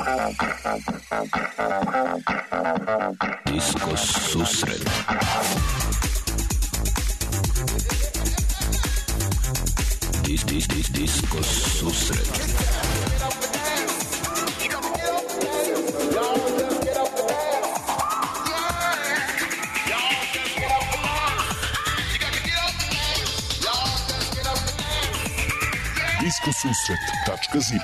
Disko susret. Disko susret. Diskosusret.zip.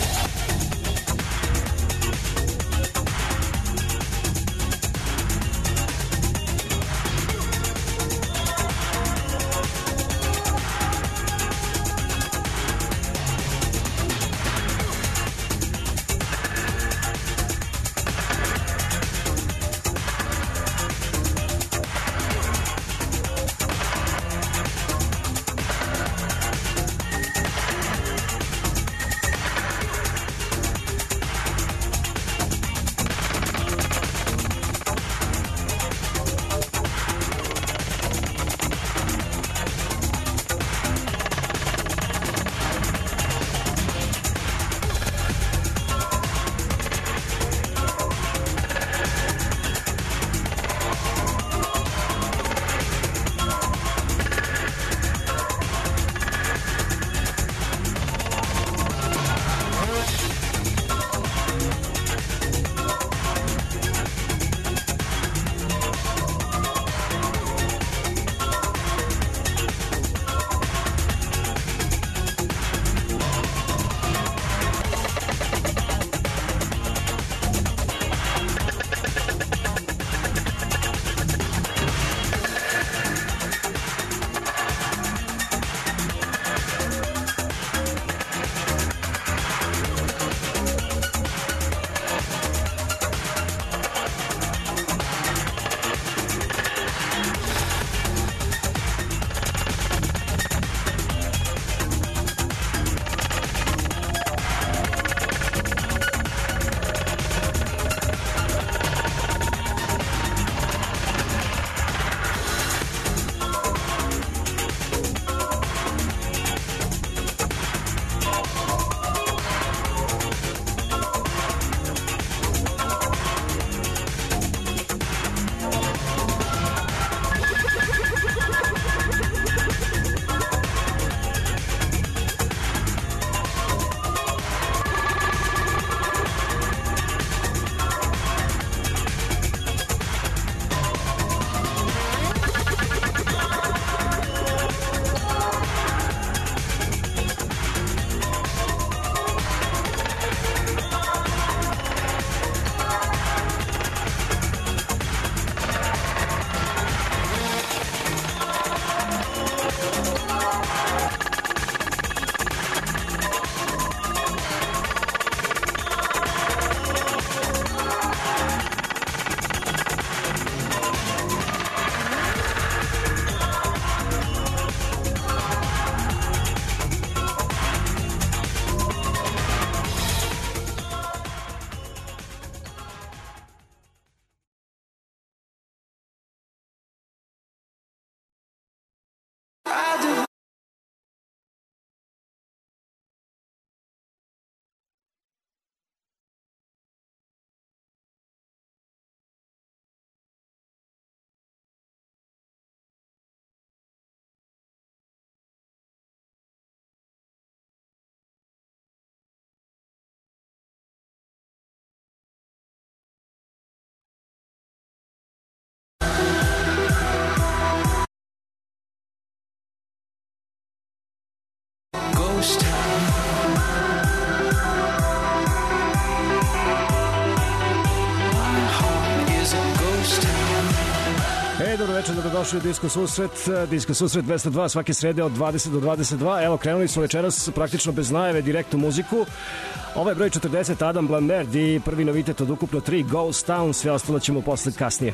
Dobro večer, dobrodošli u Disko Susret. Disko Susret 202 svake srede od 20 do 22. Evo, krenuli smo večeras praktično bez najave, direktnu muziku. Ovo je broj 40, Adam Lambert i prvi novitet od ukupno 3, Ghost Town, sve ostalo ćemo posle kasnije.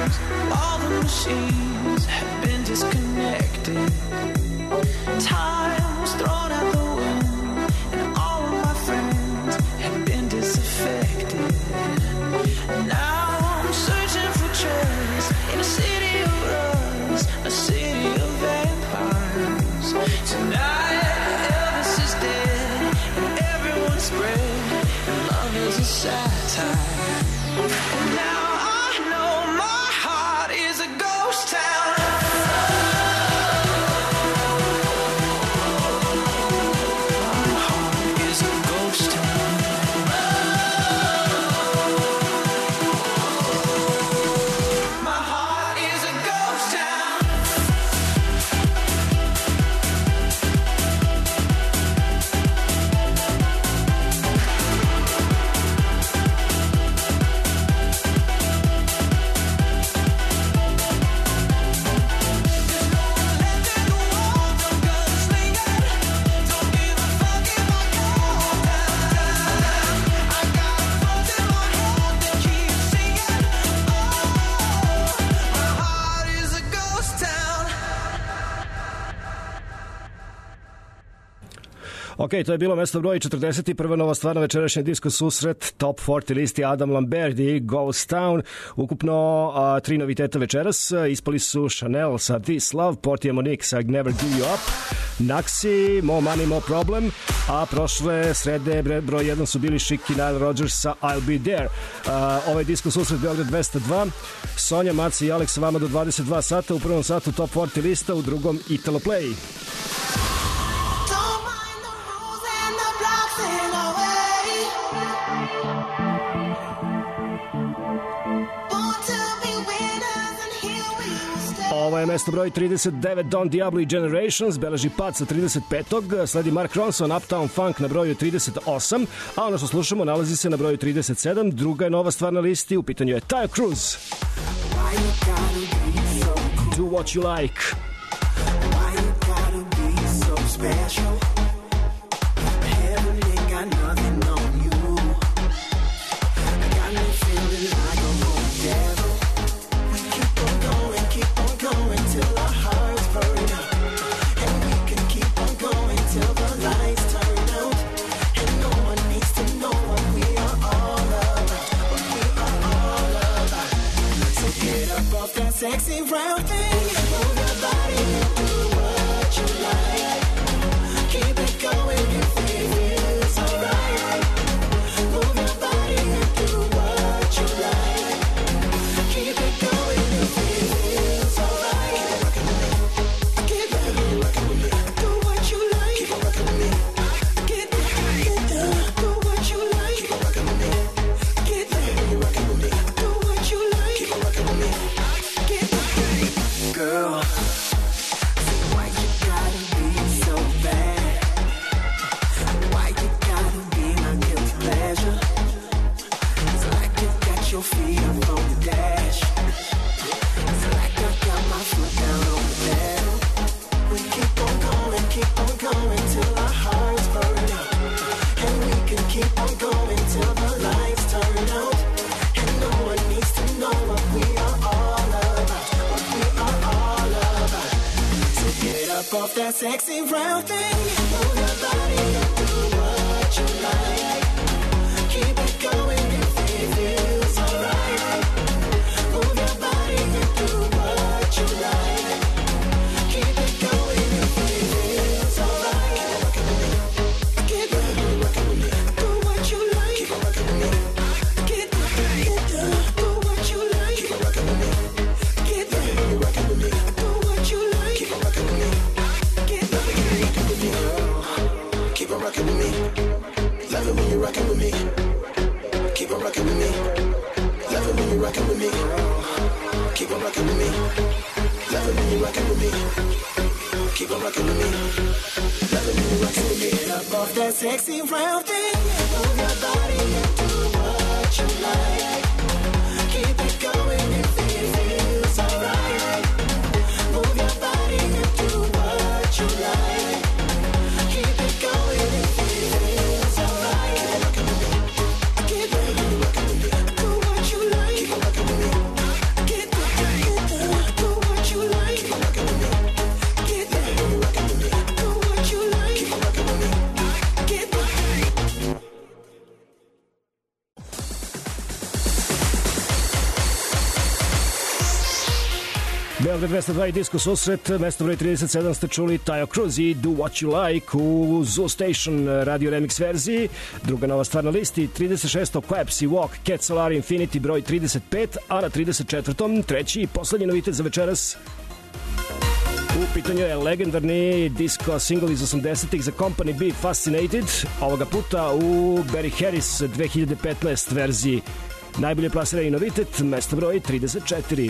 All the machines have been disconnected. Time was thrown out the window, and all of my friends have been disaffected. Now I'm searching for treasures in a city of rust, a city of vampires. Tonight Elvis is dead, and everyone's spread, and love is a satire. And now I know my heart is a ghost town. Ok, to je bilo mesto broj 40. Prva nova stvar na večerašnji disko susret Top 40 listi Adam Lambert i Ghost Town. Ukupno 3 noviteta večeras. Ispali su Chanel sa This Love, Portia Monique sa I Never Give You Up, Naxi, More Money, More Problem, a prošle srede broj 1 su bili Chic i Nile Rodgers sa I'll Be There. Ovaj disko susret Beograd 202. Sonja, Maci i Alex sa vama do 22 sata. U prvom satu Top 40 lista, u drugom Italo Play. Ovo je mesto broj 39, Don Diablo i Generations, beleži pad sa 35. Sledi Mark Ronson, Uptown Funk na broju 38, a ono što slušamo nalazi se na broju 37. Druga je nova stvar na listi, u pitanju je Taio Cruz. Do what you like. Why you gotta be so special? Heaven ain't got nothing on you. Got me feeling like I'm on devil. Going till our hearts burn out, and we can keep on going till the lights turn out, and no one needs to know what we are all about, what we are all about. So get up off that sexy round thing and move your body and do what you like. Keep it going if it feels alright. Move your body and do what you like. Keep it going if it feels alright. Off that sexy round thing, move your body and do what you like. Keep it going if it feels alright. Move your body and do what you like. Keep it going if it feels alright. Keep it rocking with me. Do what you like. Keep it rocking with me. Get do what you like. Keep it rocking with me. Get rocking with me. Do what you like. Keep it rocking with me. Keep on rocking with me. Love it when you're rocking with me. Keep on rocking with me. Love it when you're rocking with me. Keep on rocking with me. Love it when you're rocking with me. Keep on rocking with me. Love it when you're rocking with me. Get up off that sexy round thing. Move your body and do what you like. Keep it going if it feels alright. Move your body and do what you like. Keep it going if it feels alright. Keep rocking with me. Do what you like. Keep rocking with me. Beograd 202 i Disco susret, mesto broj 37 ste čuli Tayo Cruz i Do What You Like u Zoo Station radio remix verziji. Druga nova stvar na listi, 36. Quapsi Walk, Cat Solar Infinity broj 35, a na 34. treći i poslednji novitet za večeras. U pitanju je legendarni disco single iz 80-ih za Company B, Fascinated, ovoga puta u Barry Harris 2015 verziji. Najbolje plasirani novitet, mesto broj 34.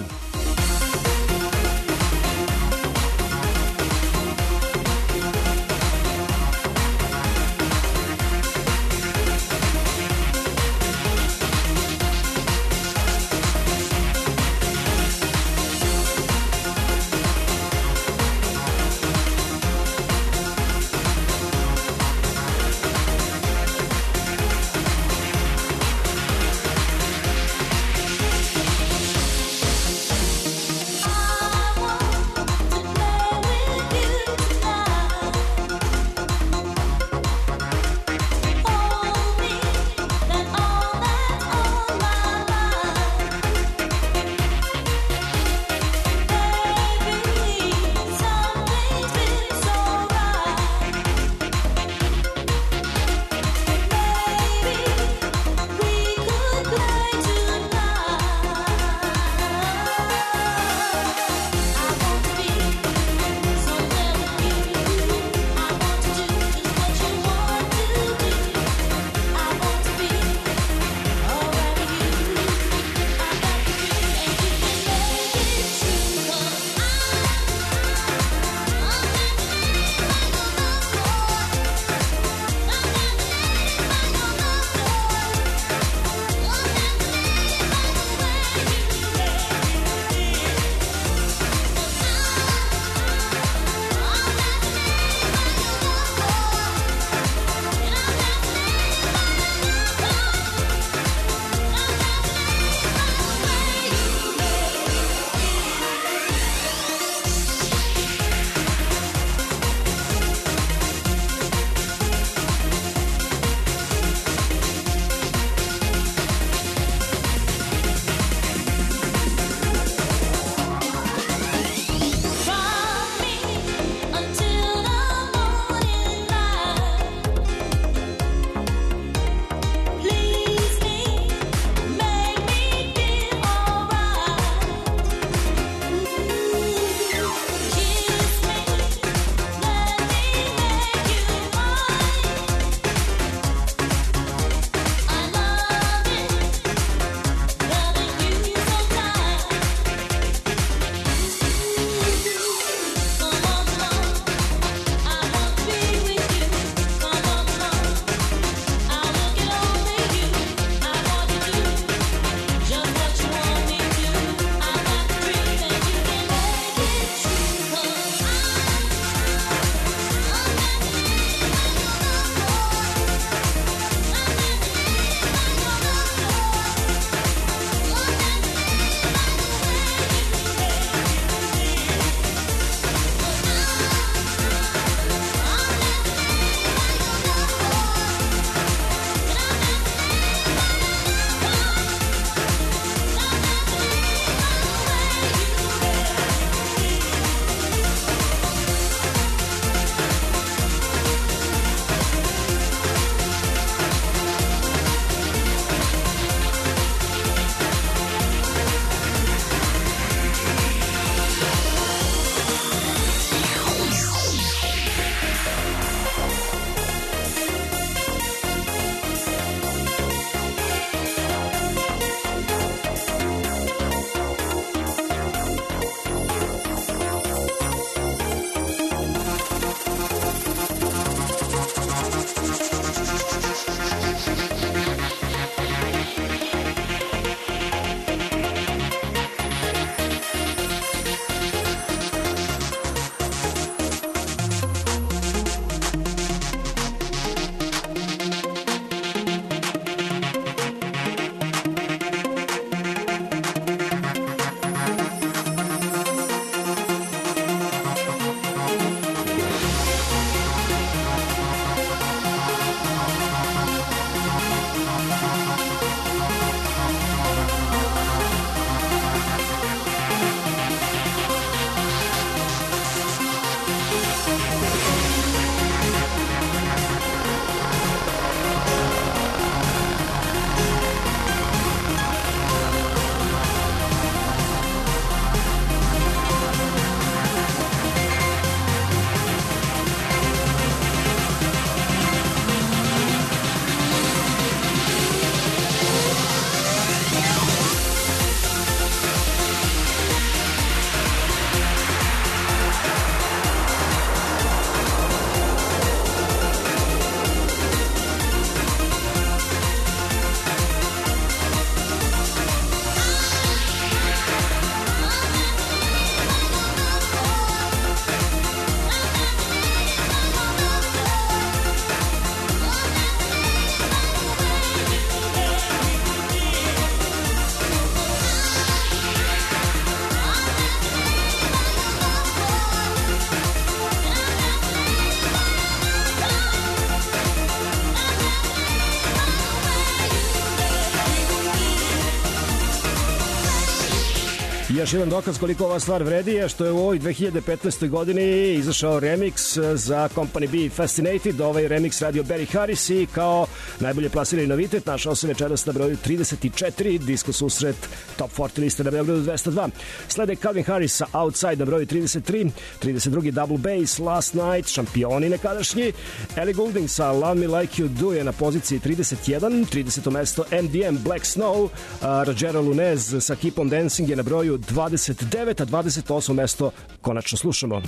Još jedan dokaz koliko ova stvar vredi je što je u ovoj 2015. godini izašao remix za Company B Fascinated, ovaj remix radio Barry Harris i kao najbolje plasirani novitet našao se večeras na broju 34, disko susret Top 40 liste na Beogradu 202. Slede Calvin Harris sa Outside na broju 33, 32. Double Bass Last Night, šampioni nekadašnji. Ellie Goulding sa Love Me Like You Do je na poziciji 31, 30. mesto MDM Black Snow, Rogero Lunez sa Keep on Dancing je na broju 29, a 28. mesto konačno slušamo.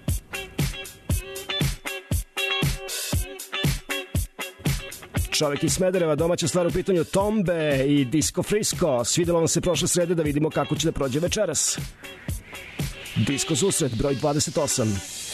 Čovek iz Smedereva, domaća stvar u pitanju Tombe i Disco Frisco. Svidelo vam se prošle srede, da vidimo kako će da prođe večeras. Disko susret, broj 28.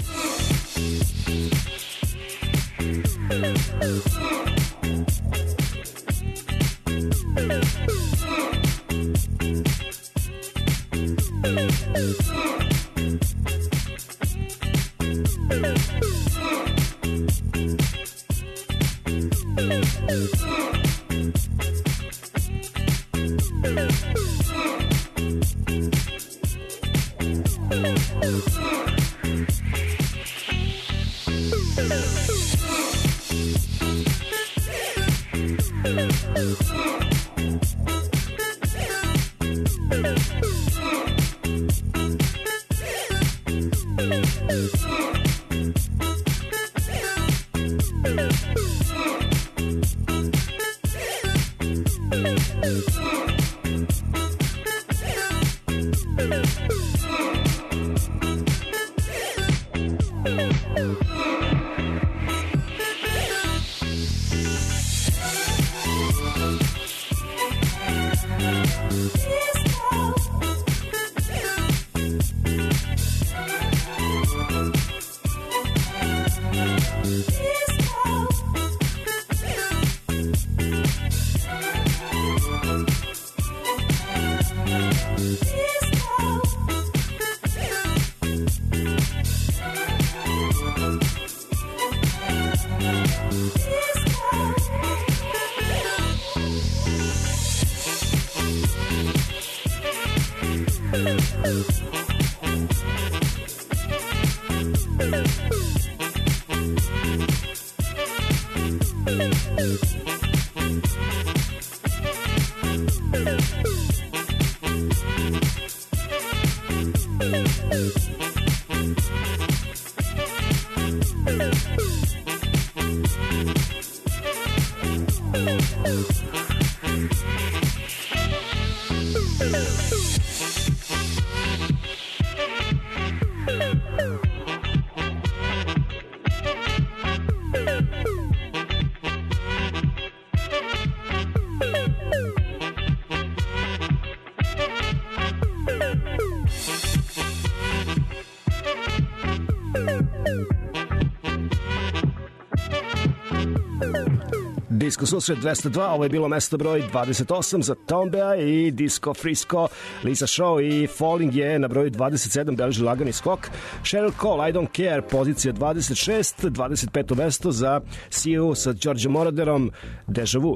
Disko susret 202, ovo je bilo mesto broj 28 za Tombea i Disco Frisco, Lisa Shaw i Falling je na broju 27, beleži lagani skok. Cheryl Cole, I Don't Care, pozicija 26, 25. mesto za See You sa George Moroderom, Deja Vu.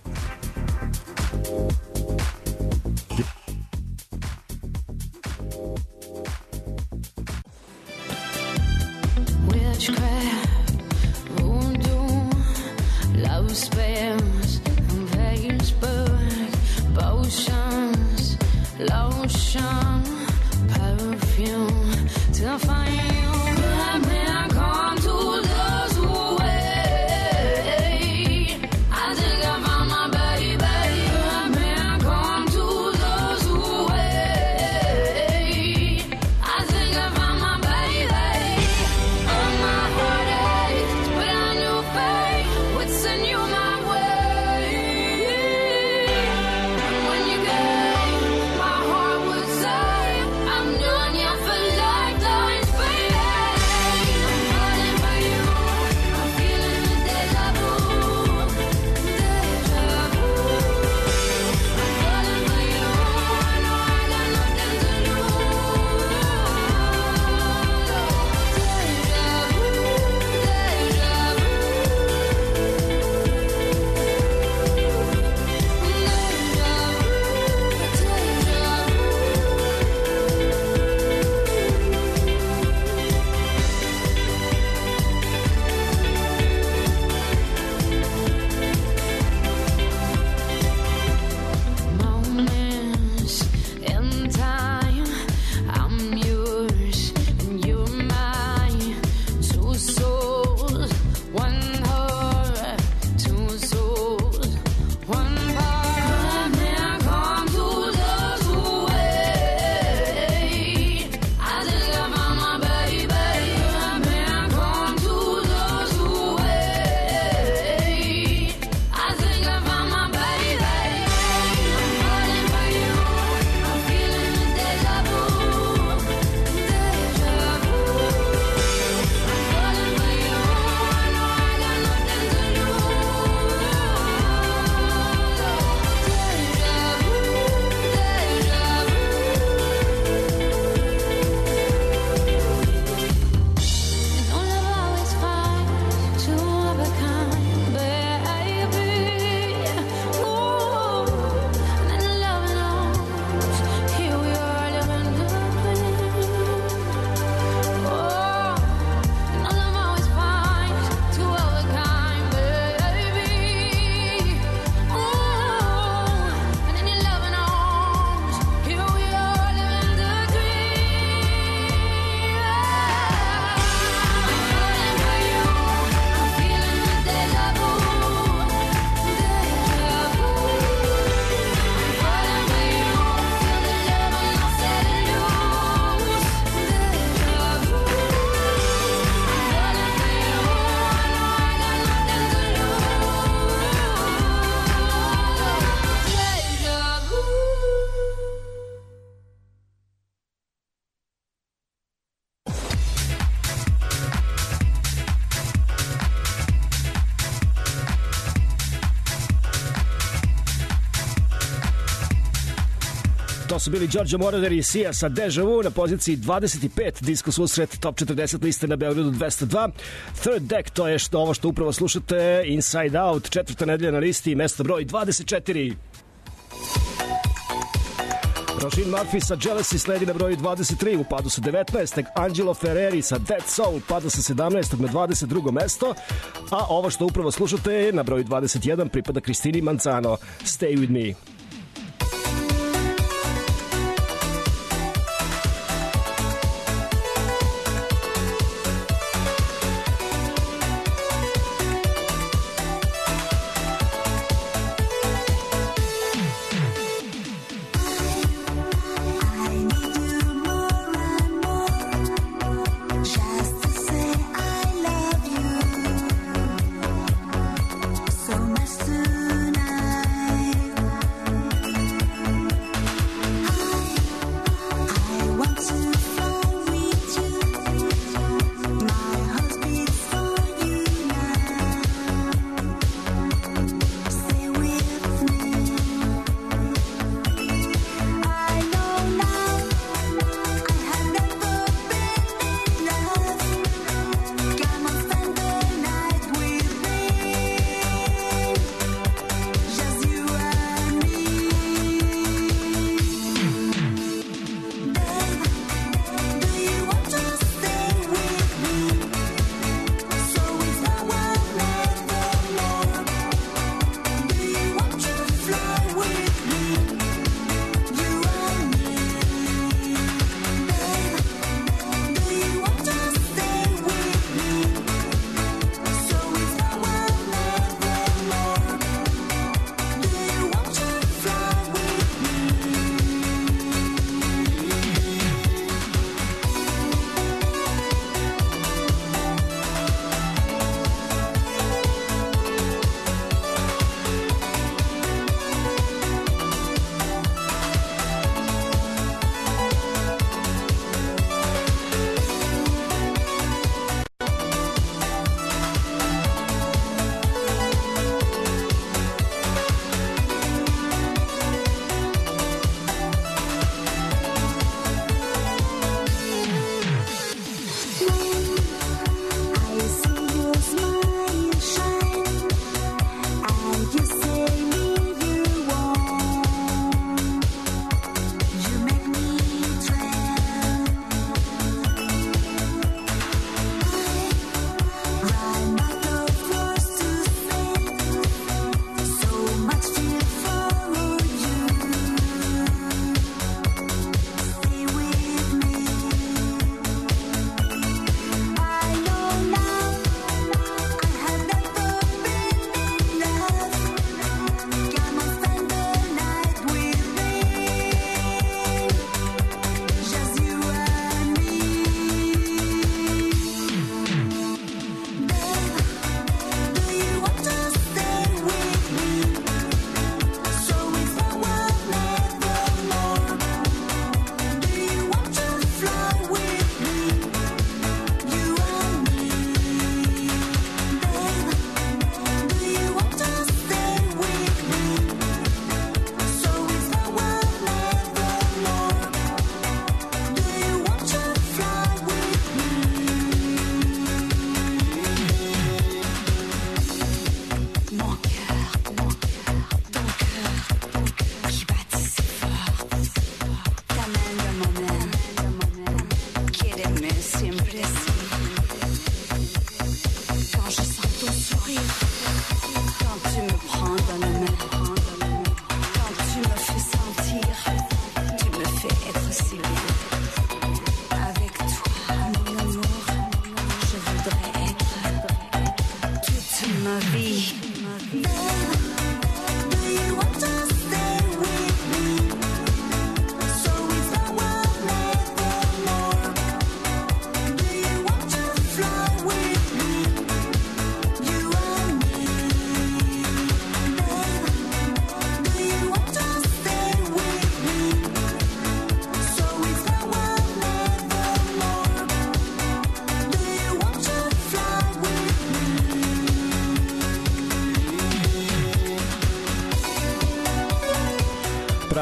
Spells and Facebook, potions, lotion, perfume to find you. Let me come to this way. I think I found my baby. Let me come to this way. I think I found my baby. Oh, my heart aches, but I knew fate would send you my my heart would say I'm doing you for lifetimes, baby. To su bili Giorgio Moroder i Sia sa Deja Vu na poziciji 25, Disko susret Top 40 liste na Beogradu 202. Third Deck, to je ovo što upravo slušate, Inside Out, četvrta nedelja na listi, mesto broj 24. Roisin Murphy sa Jealousy sledi na broju 23, u padu sa 19. Angelo Ferreri sa Dead Soul pada sa 17. na 22. mesto, a ovo što upravo slušate na broju 21 pripada Kristini Manzano, Stay With Me. So much tonight.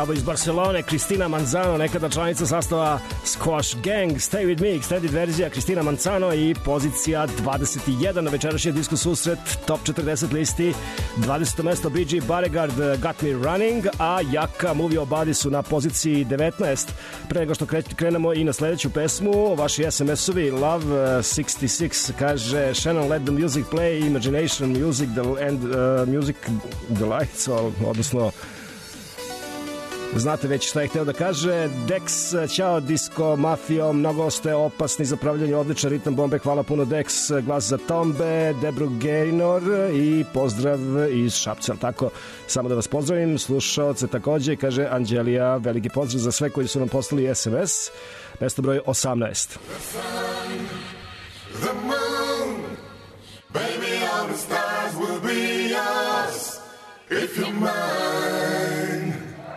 pravo iz Barcelone, Cristina Manzano, nekada članica sastava Squash Gang, Stay With Me, extended verzija Cristina Manzano i pozicija 21 na večerašnji Disko susret, top 40 listi, 20. mesto BG Beauregard, Got Me Running, a Jaka Movie Obadi su na poziciji 19. Pre nego što krenemo i na sledeću pesmu, vaši SMS-ovi, Love 66 kaže Shannon Let the Music Play, Imagination Music and Music Delights, odnosno znate već šta je hteo da kaže. Dex, ćao Disco Mafio, mnogo ste opasni za pravljanje, odličan ritam bombe, hvala puno Dex, glas za Tombe, Debru Gaynor i pozdrav iz Šapca, tako, samo da vas pozdravim, slušaoce takođe, kaže Anđelija, veliki pozdrav za sve koji su nam poslali SMS, mesto broj 18. The moon, baby, all the stars will be yours if you're mine.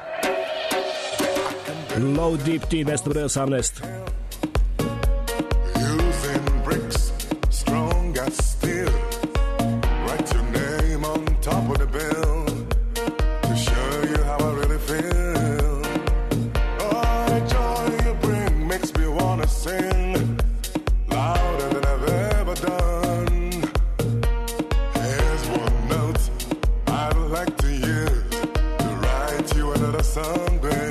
Low Deep Tea, mesto broj 18. Using bricks, strong as steel. Write your name on top of the bill to show you how I really feel. Oh, the joy you bring makes me wanna sing louder than I've ever done. Here's one note I'd like to use to write you another song, babe.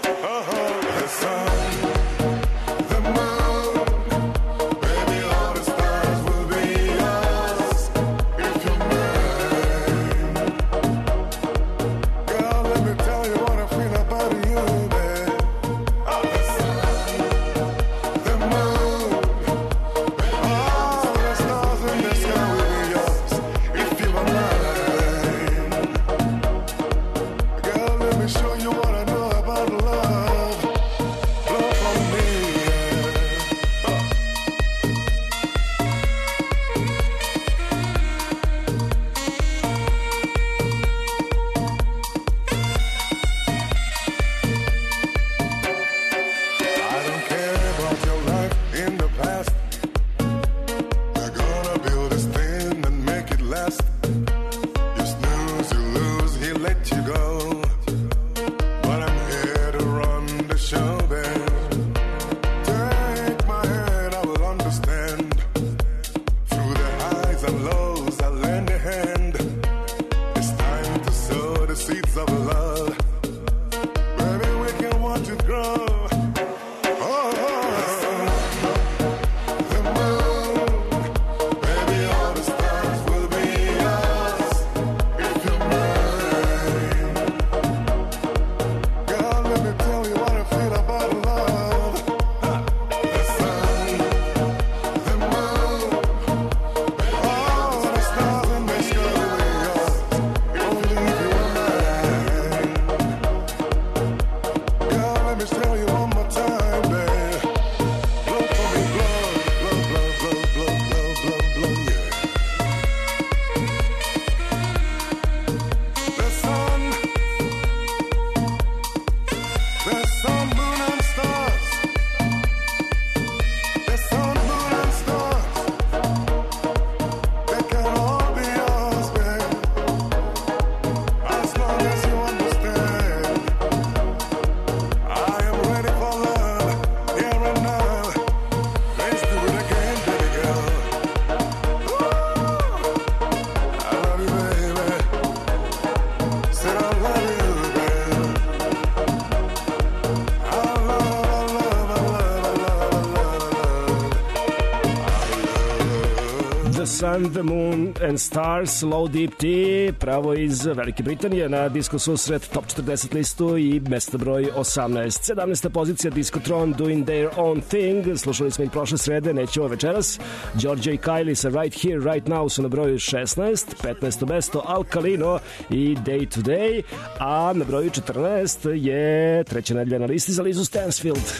Sun, the Moon and Stars, Low Deep Tea, pravo iz Velike Britanije na Disko susret top 40 listu i mesto broj 18. 17. pozicija Diskotron, Doing Their Own Thing, slušali smo ih prošle srede, nećemo večeras. Georgia i Kylie sa Right Here, Right Now su na broju 16, 15. mesto Alkalino i Day to Day, a na broju 14 je treća nedelja na listi za Lizu Stansfield.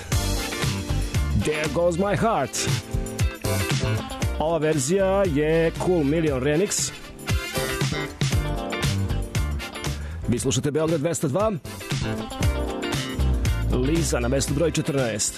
There Goes My Heart. Ova verzija je Cool Million Remix. Vi slušate Beograd 202. Liza na mestu broj 14.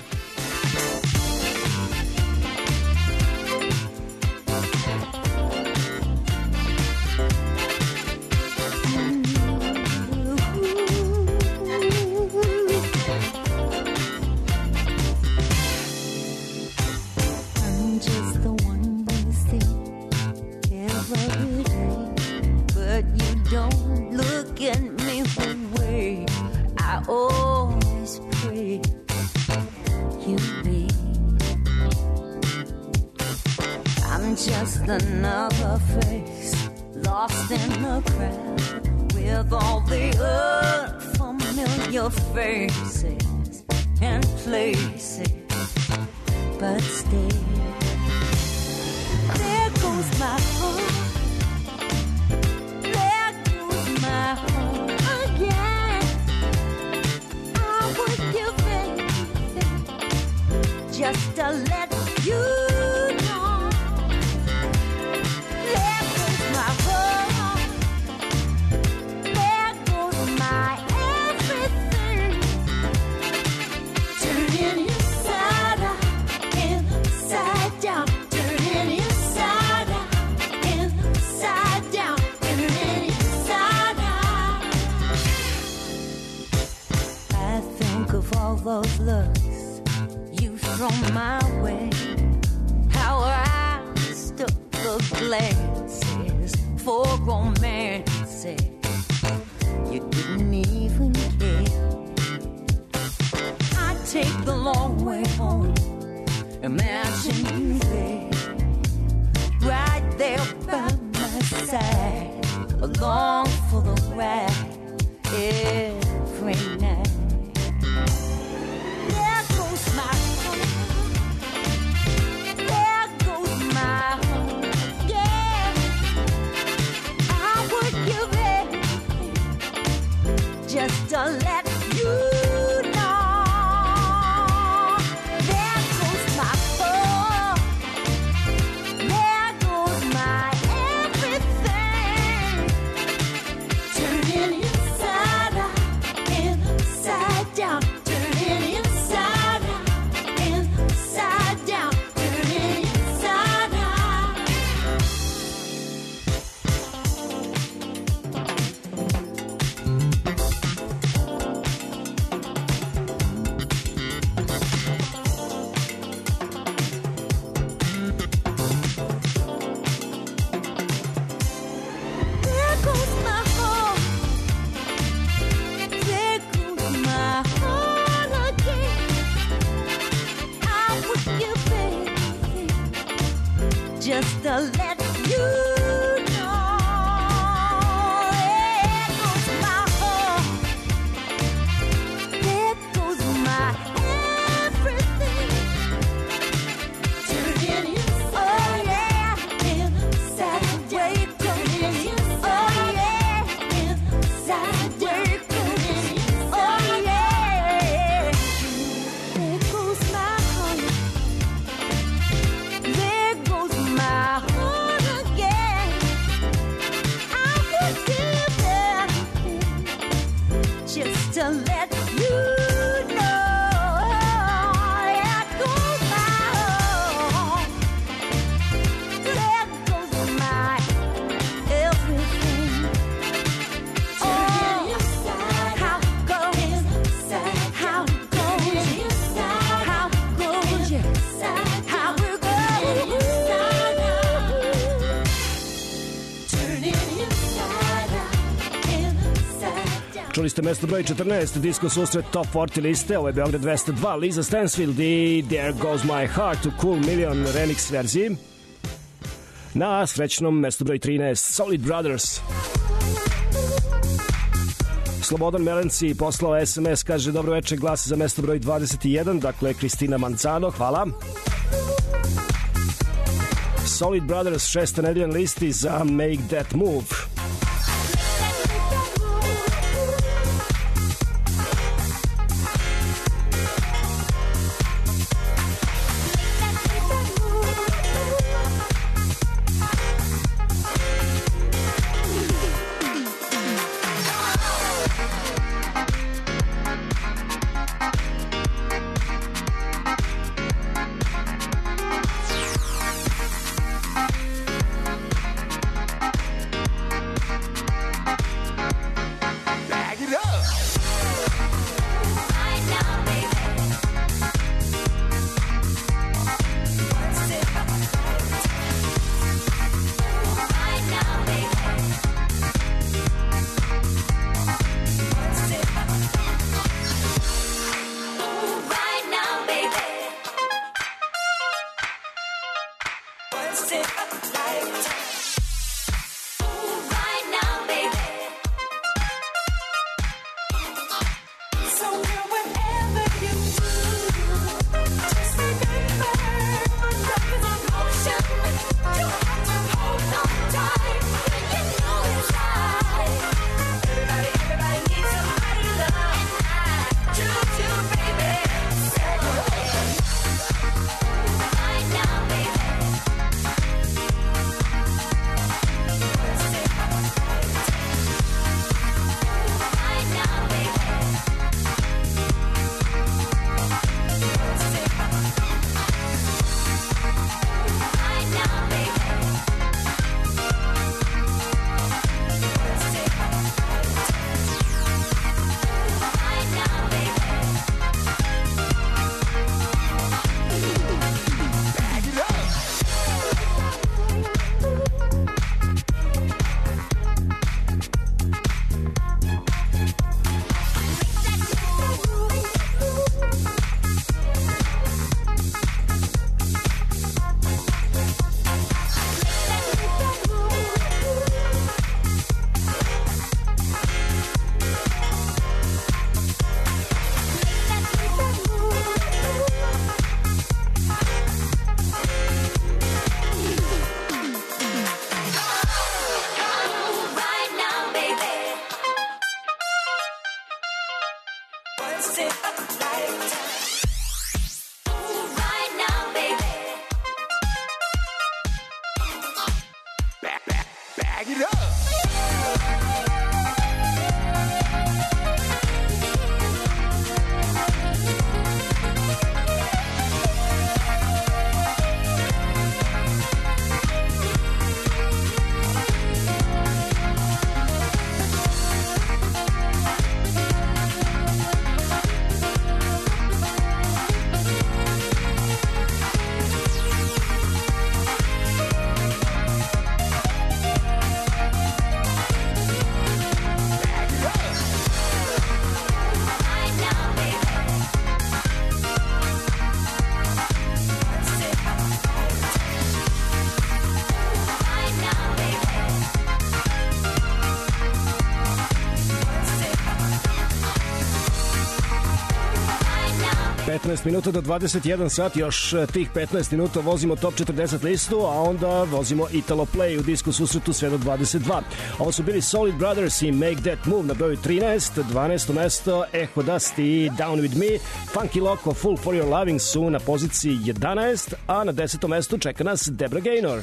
just another face lost in the crowd with all the unfamiliar faces and places, but still there goes my heart, there goes my heart again. I would give anything just to let you know. There goes my heart, there goes my everything, turning inside out, inside down, turning inside out, inside down, turning inside out. I think of all those looks you thrown my way, how I stood the glances for romances. You didn't even care. I take the long way home, imagine you there, right there by my side, along for the ride every night. There goes my heart, there goes my heart, yeah. I would give anything just to let you know. There goes my heart, there goes my everything, turning inside out, inside down, turning inside out, inside down, turning inside out. There goes my heart, there goes my heart again. I would give anything just to let you know. There goes my heart, there goes my everything, turning inside. Oh yeah, inside. Where you going? Oh yeah, inside. Where you going? Oh yeah. There goes my heart, there goes my heart again. I would give anything just to let you know. There goes my heart, there goes my everything. Oh, how goes, how goes, how goes, how it goes, turning inside out, inside down. Čuli ste mesto broj 14, Disco Susret Top 40 liste, ovo je Beograd 202, Liza Stansfield i There Goes My Heart u Cool Million remix verziji. Na srećnom mesto broj 13, Solid Brothers. Slobodan Melenci poslao SMS, kaže dobro večer, glas za mesto broj 21, dakle Kristina Manzano, hvala. Solid Brothers, 6. nedelja na listi za Make That Move. Right now, baby. Bag it up. 15 minuta do 21 sat, još tih 15 minuta vozimo Top 40 listu, a onda vozimo Italo Play u disku susretu sve do 22. Ovo su bili Solid Brothers i Make That Move na broju 13, 12. mesto Echo Dust i Down With Me. Funky Loco, Full For Your Loving su na poziciji 11, a na 10. mestu čeka nas Debra Gaynor.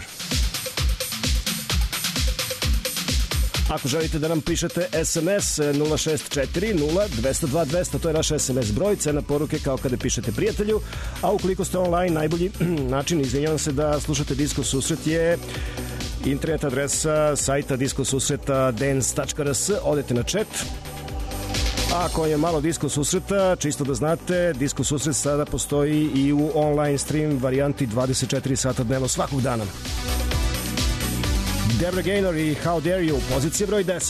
Ako želite da nam pišete SMS 064-0-202-200, to je naš SMS broj, cena poruke kao kada pišete prijatelju, a ukoliko ste online, najbolji način, izvinjavam se, da slušate Disco Susret je internet adresa sajta Disco Susreta dance.rs, odete na chat. A ako je malo Disco Susreta, čisto da znate, Disco Susret sada postoji i u online stream varijanti 24 sata dnevno svakog dana. Debra Gaynor i How Dare You, pozicija broj 10.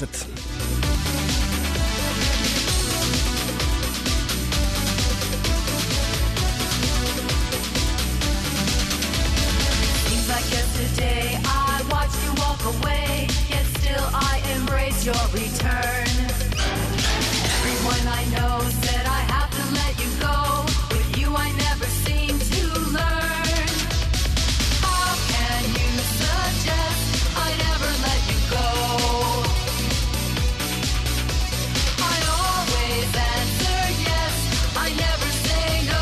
Seems like yesterday I watched you walk away, yet still I embrace your return. Everyone I know said I have to let you go. With you I never seem to learn. How can you suggest I never let you go? I always answer yes, I never say no.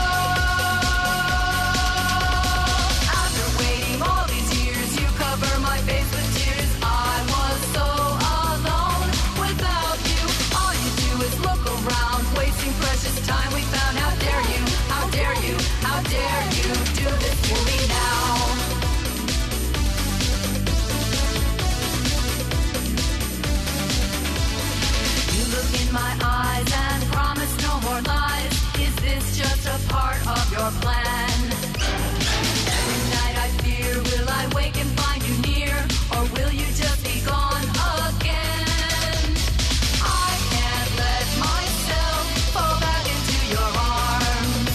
After waiting all these years, you cover my face with tears. I was so alone without you. All you do is look around, wasting precious time. We found, how dare you, how dare you, how dare you do this to me now? You look in my eyes and promise no more lies. Is this just a part of your plan? Every night I fear, will I wake and find you near? Or will you just be gone again? I can't let myself fall back into your arms.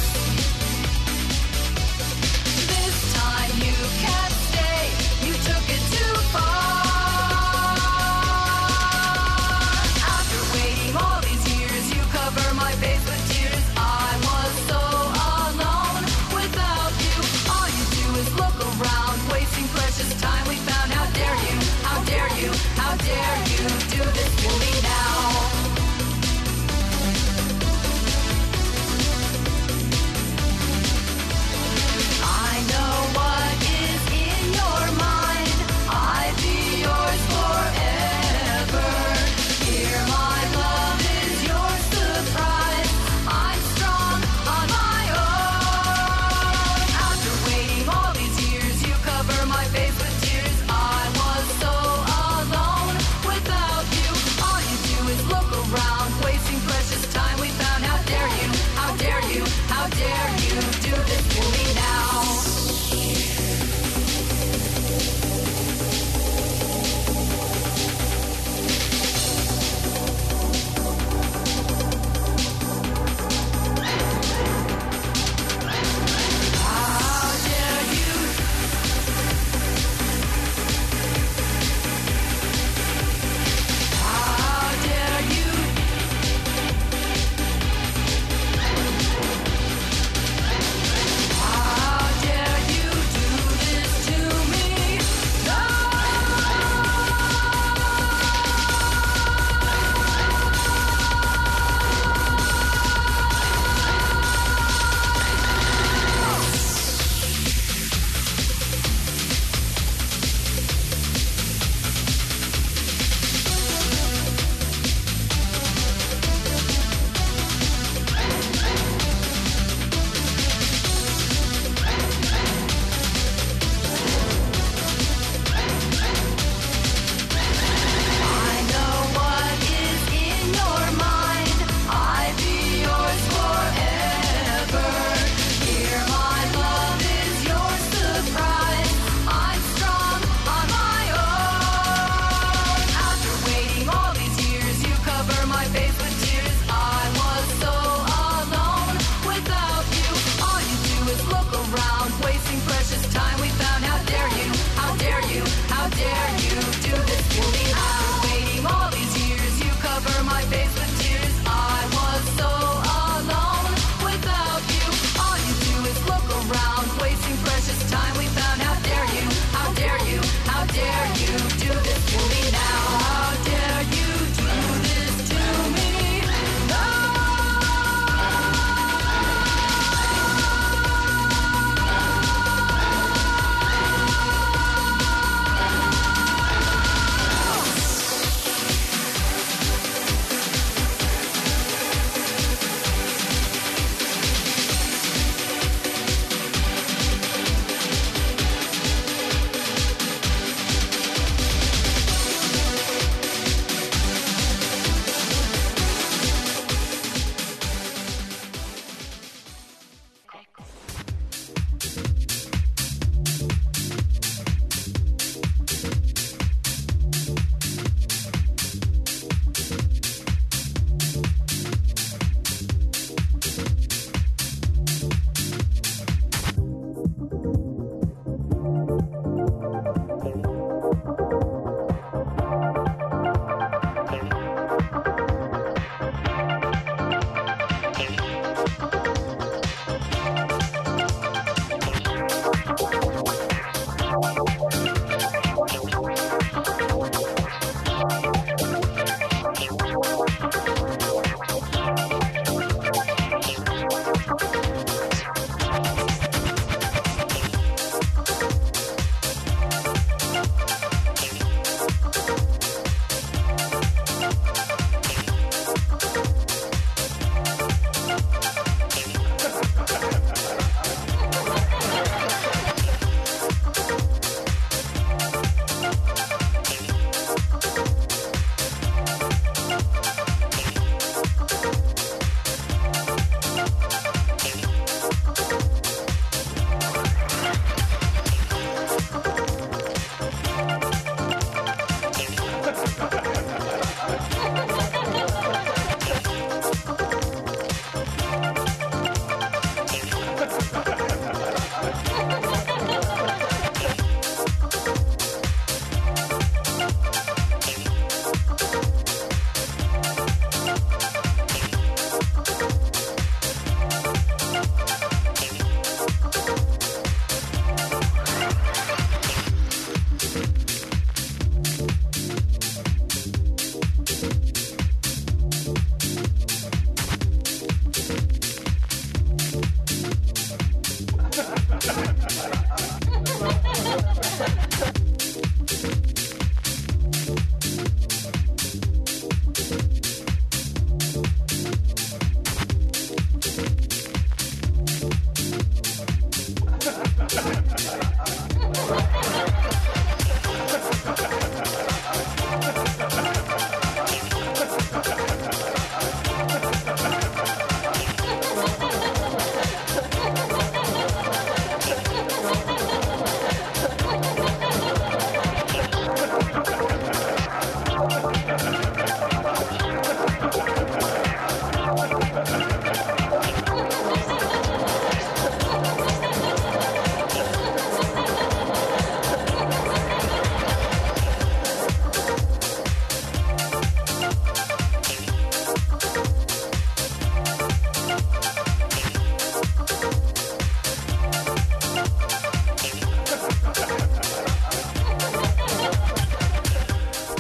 This time you can't stay, you took it too far. After waiting all these years, you cover my face with tears. I was so alone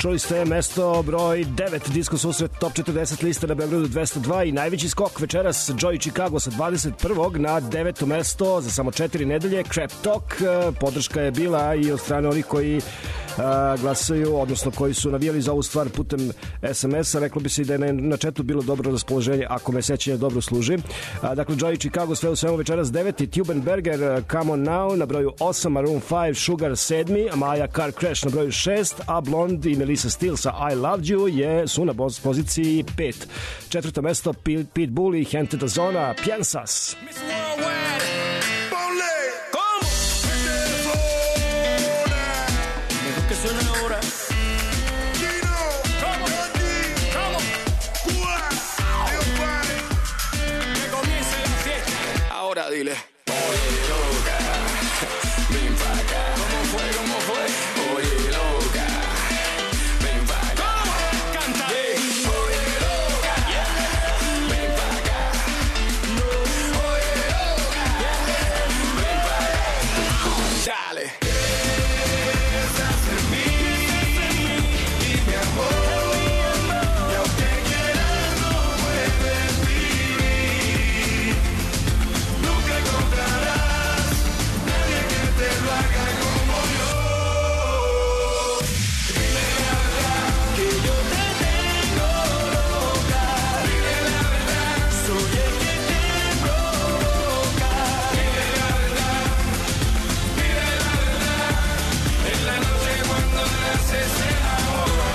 Čuli ste mesto broj 9, Disko susret Top 40 liste na Beogradu 202 i najveći skok večeras Joey Chicago sa 21. na 9. mesto za samo 4 nedelje. Crap Talk, podrška je bila i od strane onih koji glasaju, odnosno koji su navijali za ovu stvar putem SMS-a. Reklo bi se i da je na chatu bilo dobro raspoloženje, ako me sećanje dobro služi. Dakle, Joey Chicago sve u svemu večeras 9. Tubenberger, Come On Now na broju 8, Maroon 5, Sugar 7, Maya Car Crash na broju 6, a Blonde i Melissa Steele sa I Loved You su na poziciji 5. Četvrto mesto Pitbull i Gente da Zona, Piensas. Dile. Oye, loca, ven pa' acá. ¿Cómo fue? ¿Cómo fue? Oye, loca, ven pa' acá. Canta. Oye, loca, ven pa' acá. Oye, loca, ven pa' acá. Dale. Piensas en mí y mi amor. Y aunque quieras no puedes vivir. Encontrarás nadie que te lo haga como yo. Dile la verdad que yo te tengo loca. Dile la verdad, soy el que te provoca. Dile la verdad, en la noche cuando naces el amor.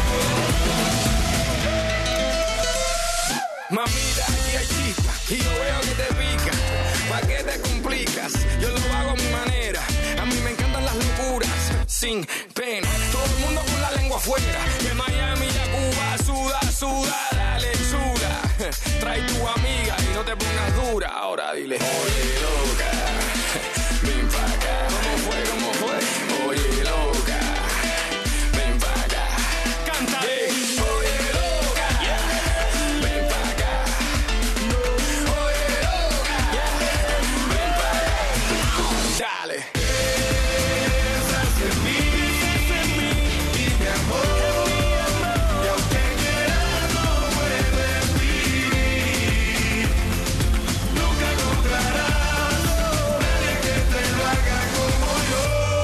Mamita, aquí hay chispa y yo veo que te pica. ¿Pa' qué te complicas? Yo lo hago a mi manera. A mí me encantan las locuras, sin pena. Todo el mundo con la lengua afuera. De Miami a Cuba, suda, suda, dale, suda. Trae tu amiga y no te pongas dura. Ahora dile, oye, loca, ven pa' acá. ¿Cómo fue? ¿Cómo fue? Oye, loca, ven pa' acá. Canta. Oye, loca, ven pa' acá. Oye, loca, ven pa' acá. Dale. Piensas en mí y mi amor. Y aunque quieras no puedes vivir. Nunca encontrarás nadie que te lo haga como yo.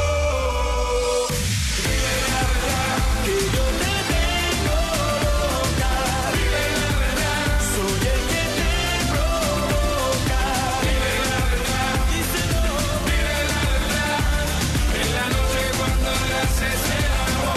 Dile la verdad que yo te tengo loca. Dile la verdad, soy el que te provoca. Dile la verdad, díselo. Dile la verdad, en la noche cuando naces el amor.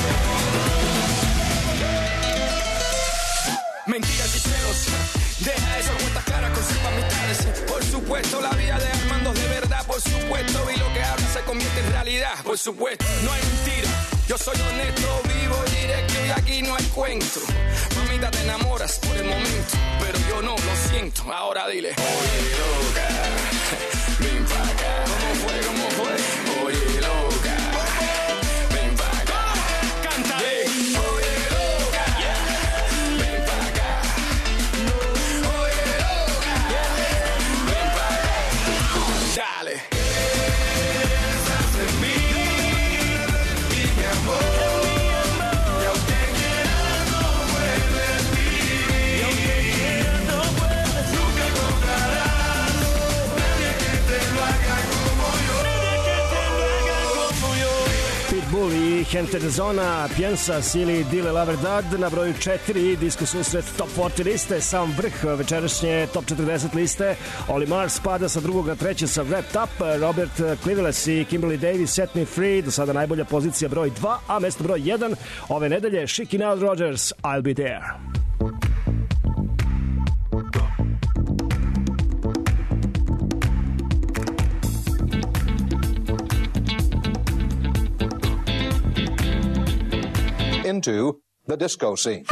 Mentiras y celos, deja esas cuentas claras con sus amistades. Por supuesto, la vida de Armando es de verdad, por supuesto. Y lo que habla se convierte en realidad, por supuesto. No hay mentira, yo soy honesto, vivo y directo y aquí no hay cuento. Mamita, te enamoras por el momento, pero yo no, lo siento. Ahora dile, oye, loca, ven pa' acá. ¿Cómo fue? ¿Cómo fue? Oye, loca, ven pa' acá. Canta. Oye, loca, ven pa' acá. Oye, loca, ven pa' acá. Dale. Piensas en mí y mi amor. Y aunque quieras no puedes vivir. Nunca encontrarás nadie que te lo haga como yo. Pitbull i Gente da Zona, Piensas ili Dile la Verdad na broju 4, Disko susret Top 40 liste, sam vrh večerašnje Top 40 liste. Oli Mars pada sa drugog na treće sa Wrapped Up, Robert Clivillés i Kimberly Davis Set Me Free, do sada najbolja pozicija broj 2, a mesto broj 1 ove nedelje Chic i Nile Rodgers, I'll Be There. Into the disco scene.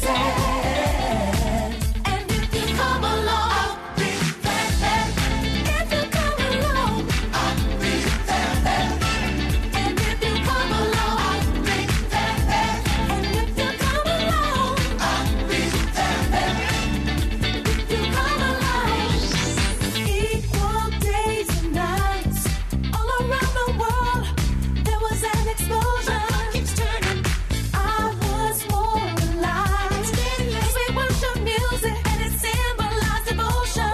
sad. And if you come along, I'll be there. If you come along, I'll be there. And if you come along, I'll be there. And if you come along, I'll be there. If you come along, equal days and nights all around the world. There was an explosion. Keeps turning. I was more alive. As we worship music and it symbolized devotion.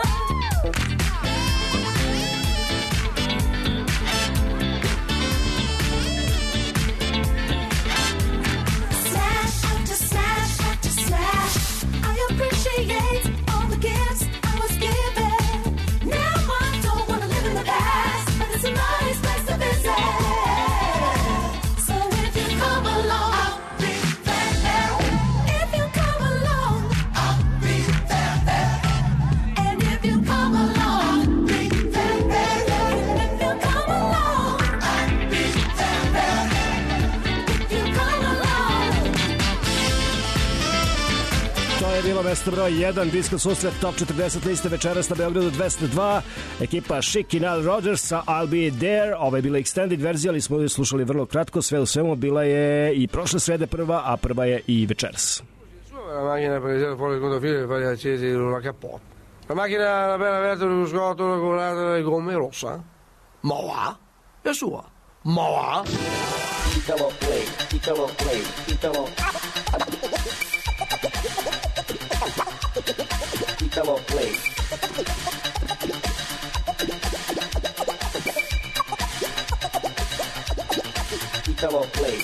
Slash after slash after slash. I appreciate all the gifts I was given. Now I don't wanna live in the past, but it's a nice place to visit. So if you come along, I'll be there. If you come along, I'll be there. And if you come along, I'll be there. If you come along, I'll be there. If you come along. To je bilo mesto broj 1, Disko susret Top 40 liste večeras na Beogradu 202. Ekipa Chic i Nile Rodgers sa I'll Be There. Ovo je bila extended verzija, ali smo ju slušali vrlo kratko. Sve u svemu bila je i prošle srede prva, a prva je i večeras. La macchina prese fuori il controfilo e fai accesi una cappotto. La macchina appena aperta lo scotto con le gomme rossa. Ma va? È sua. Ma va? Italo Play, Italo Play, Italo. Italo Play. Italo Play.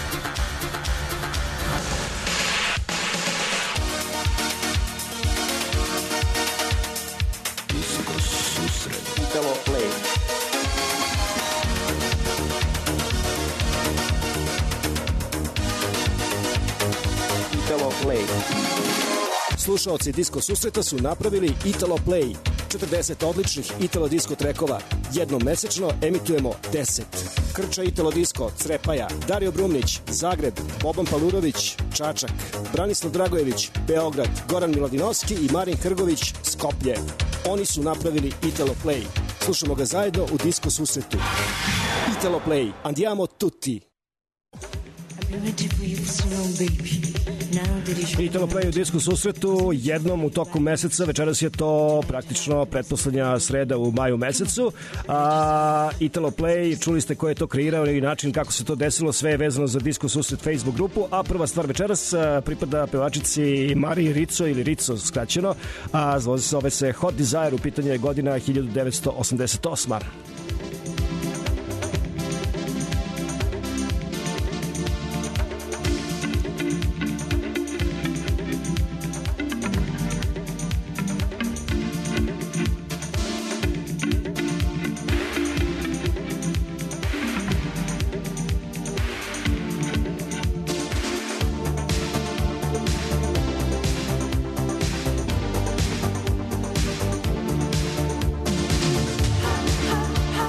Disko susret. Italo Play. Italo Play. Slušaoci Disko susreta su napravili Italo Play. 40 odličnih Italo disko trekova. Jednom mesečno emitujemo 10. Krča Italo disko, Crepaja, Dario Brumnić, Zagreb, Boban Palurović, Čačak, Branislav Dragojević, Beograd, Goran Miladinovski i Marin Hrgović, Skoplje. Oni su napravili Italo Play. Slušamo ga zajedno u Disko susretu. Italo Play, andiamo tutti. Italo Play u Disku susretu jednom u toku meseca, večeras je to praktično pretposlednja sreda u maju mesecu. Italo Play, čuli ste ko je to kreirao i način kako se to desilo, sve je vezano za Disku susret Facebook grupu, a prva stvar večeras pripada pevačici Mariji Rico ili Rico skraćeno, a zove se Hot Desire, u pitanju je godina 1988. Ha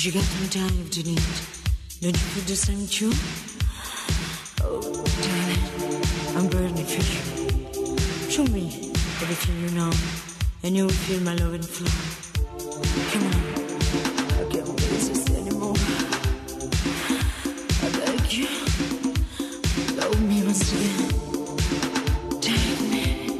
'cause you got me tired tonight. Don't you feel the same too? Oh, darling, I'm burning for you. Show me that I feel you now, and you will feel my love and flow. Come on, I can't resist anymore. I like you. Love me once again. Take me.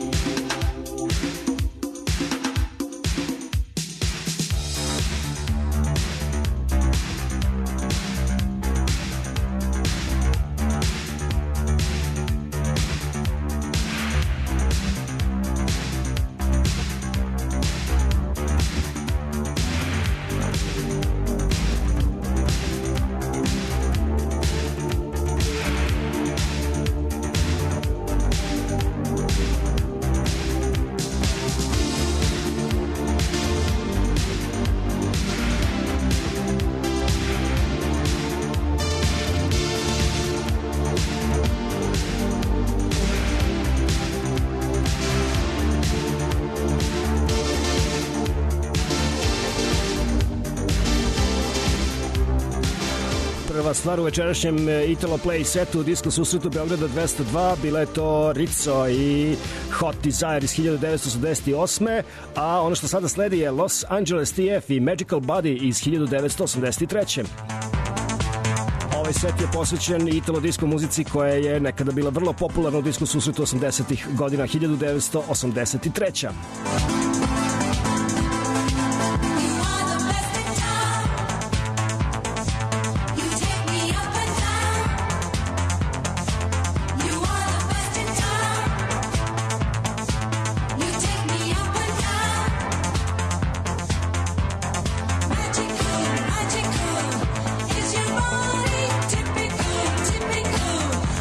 Prva stvar u večerašnjem Italo Play setu u disco susretu Beograda 202 bila je to Rizzo i Hot Desire iz 1988. A ono što sada sledi je Los Angeles TF i Magical Body iz 1983. Ovaj set je posvećen Italo disco muzici koja je nekada bila vrlo popularna u disco susretu 80-ih godina, 1983.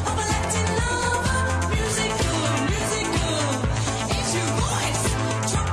Musical, it's your voice.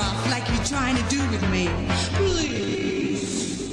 off like you're trying to do with me. Please.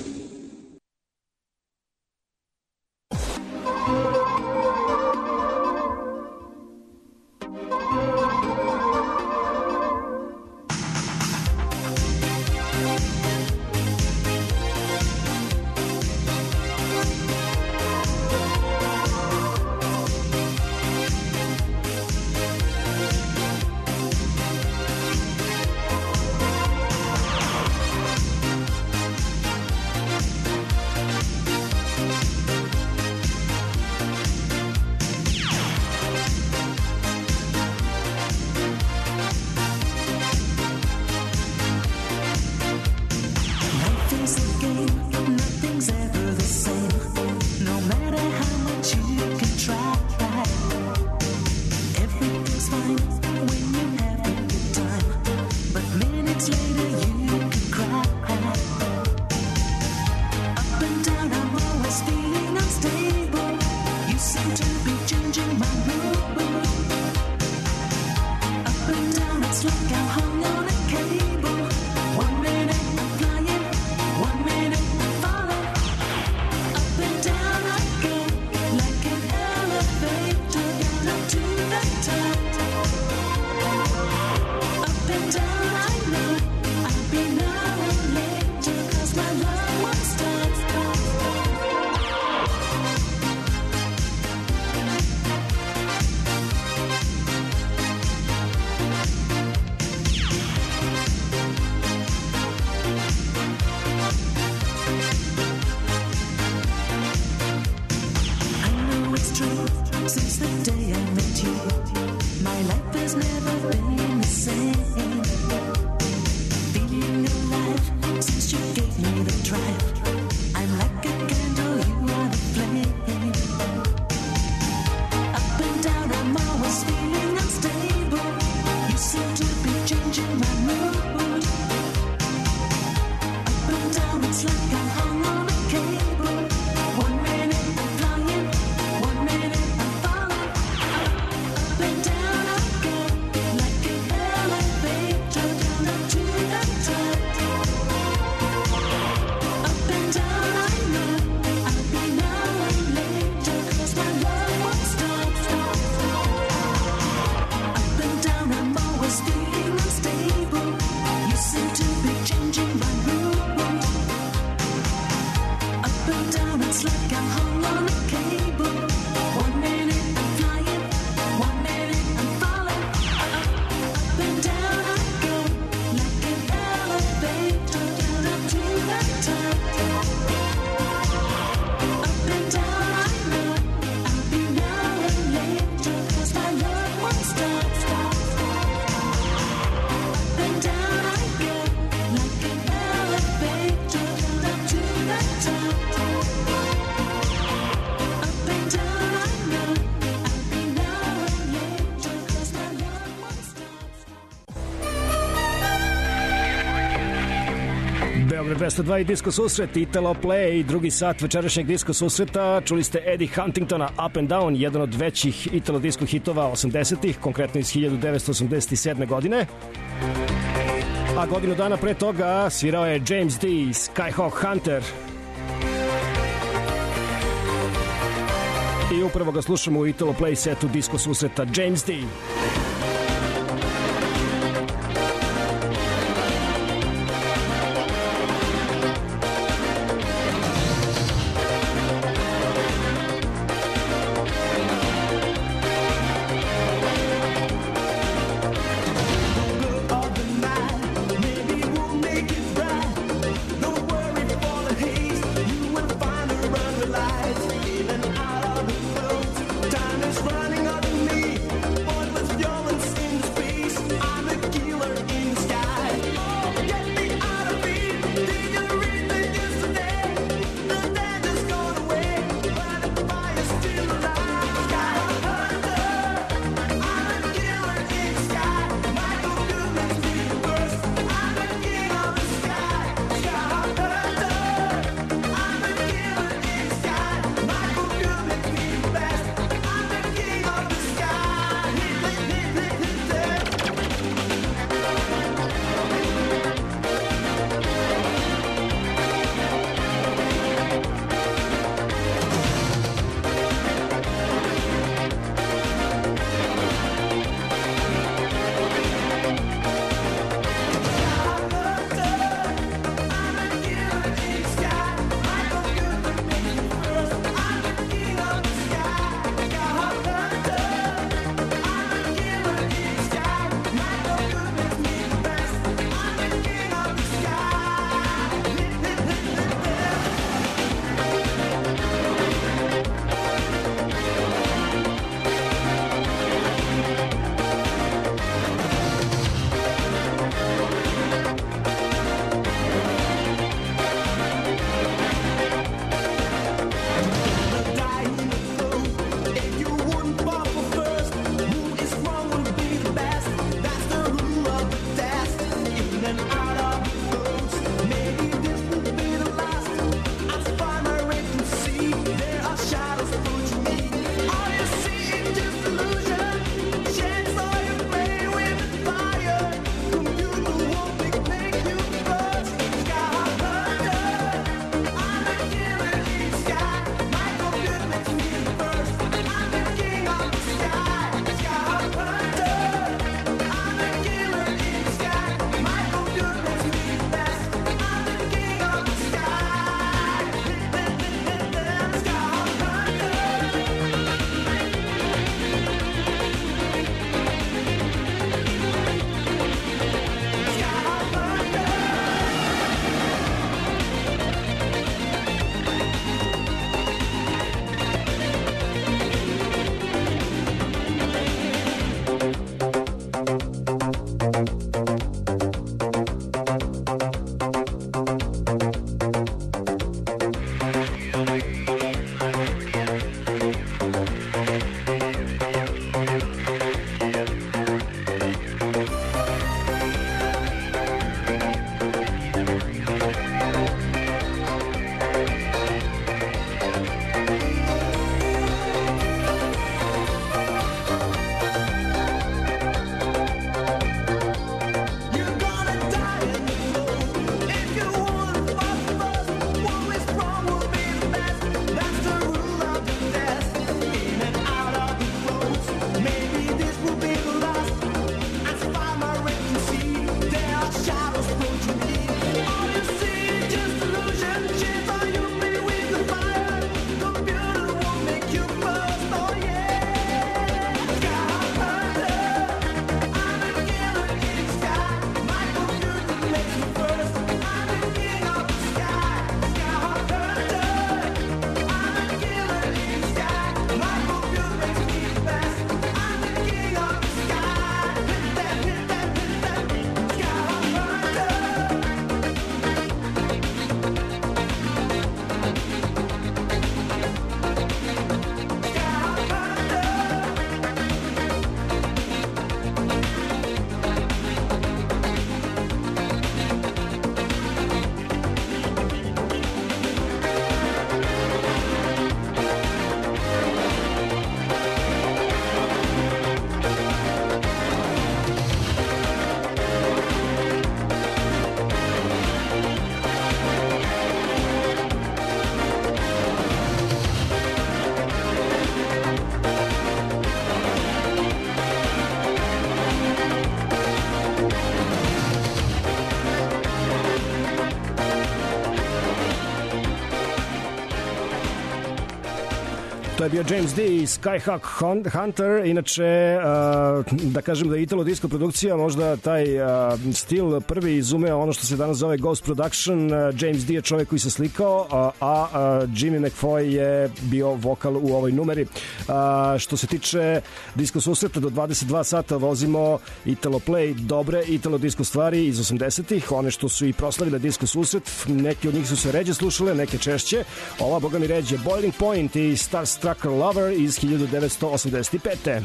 Beograd 202 i Disko susret, Italo Play, drugi sat večerašnjeg Disko susreta. Čuli ste Eddie Huntingtona, Up and Down, jedan od većih Italo disko hitova 80-ih, konkretno iz 1987. godine. A godinu dana pre toga svirao je James D, Skyhawk Hunter. I upravo ga slušamo u Italo Play setu Disko susreta, James D. Time is running out of me. What was your To je bio James D. i Skyhawk Hunter. Inače, da kažem da je Italo disco produkcija, možda taj stil prvi izumeo ono što se danas zove Ghost Production. James D. je čovjek koji se slikao, a Jimmy McFoy je bio vokal u ovoj numeri. Što se tiče disco susreta, do 22 sata vozimo Italo Play, dobre Italo disco stvari iz 80-ih, one što su i proslavile disco susret. Neki od njih su se ređe slušale, neke češće. Ova, boga mi ređe, Boiling Point i Starstrucker Lover iz 1985.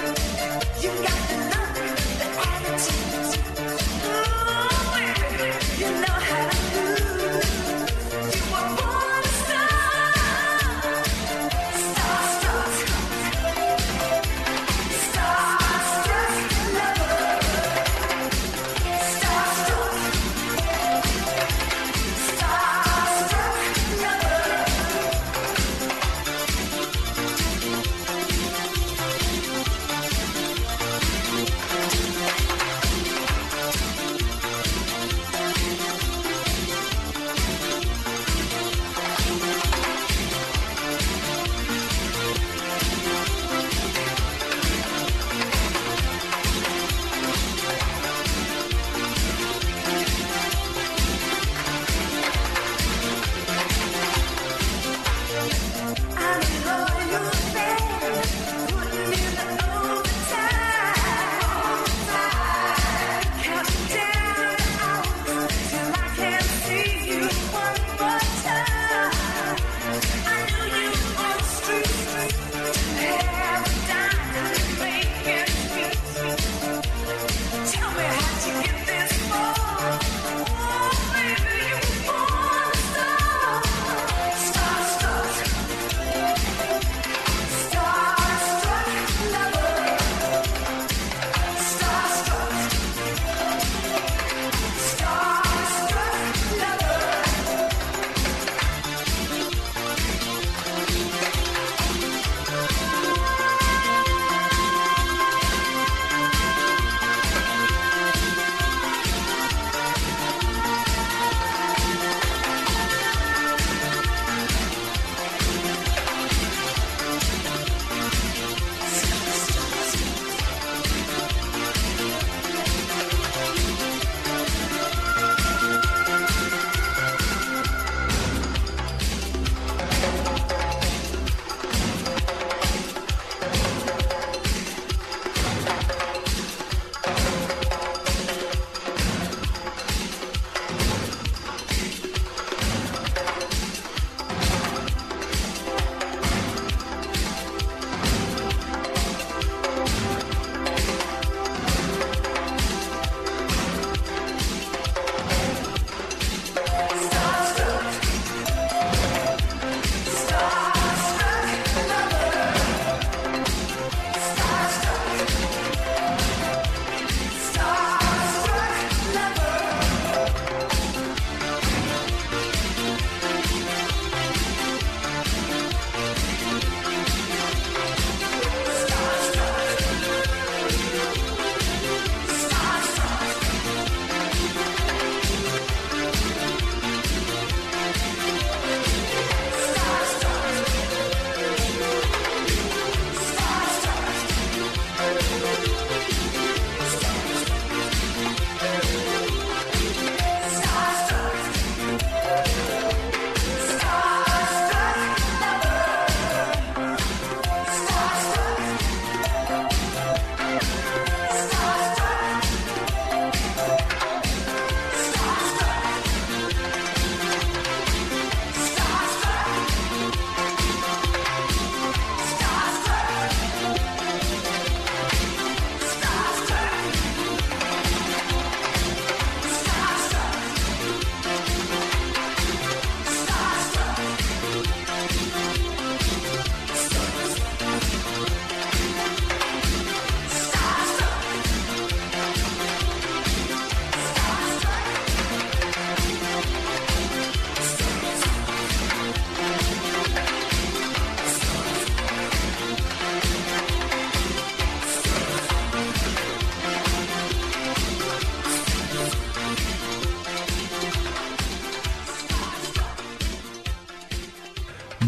You got the look, the attitude. Ooh,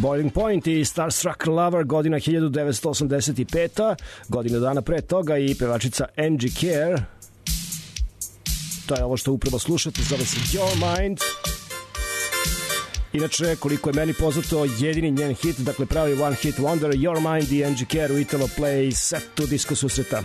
Boiling Point i Starstruck Lover, godina 1985. Godinu dana pre toga i pevačica Angie Care. To je ovo što upravo slušate, zove se Your Mind. Inače, koliko je meni poznato, jedini njen hit, dakle pravi one hit wonder, Your Mind i Angie Care u Italo Play setu Disko susreta.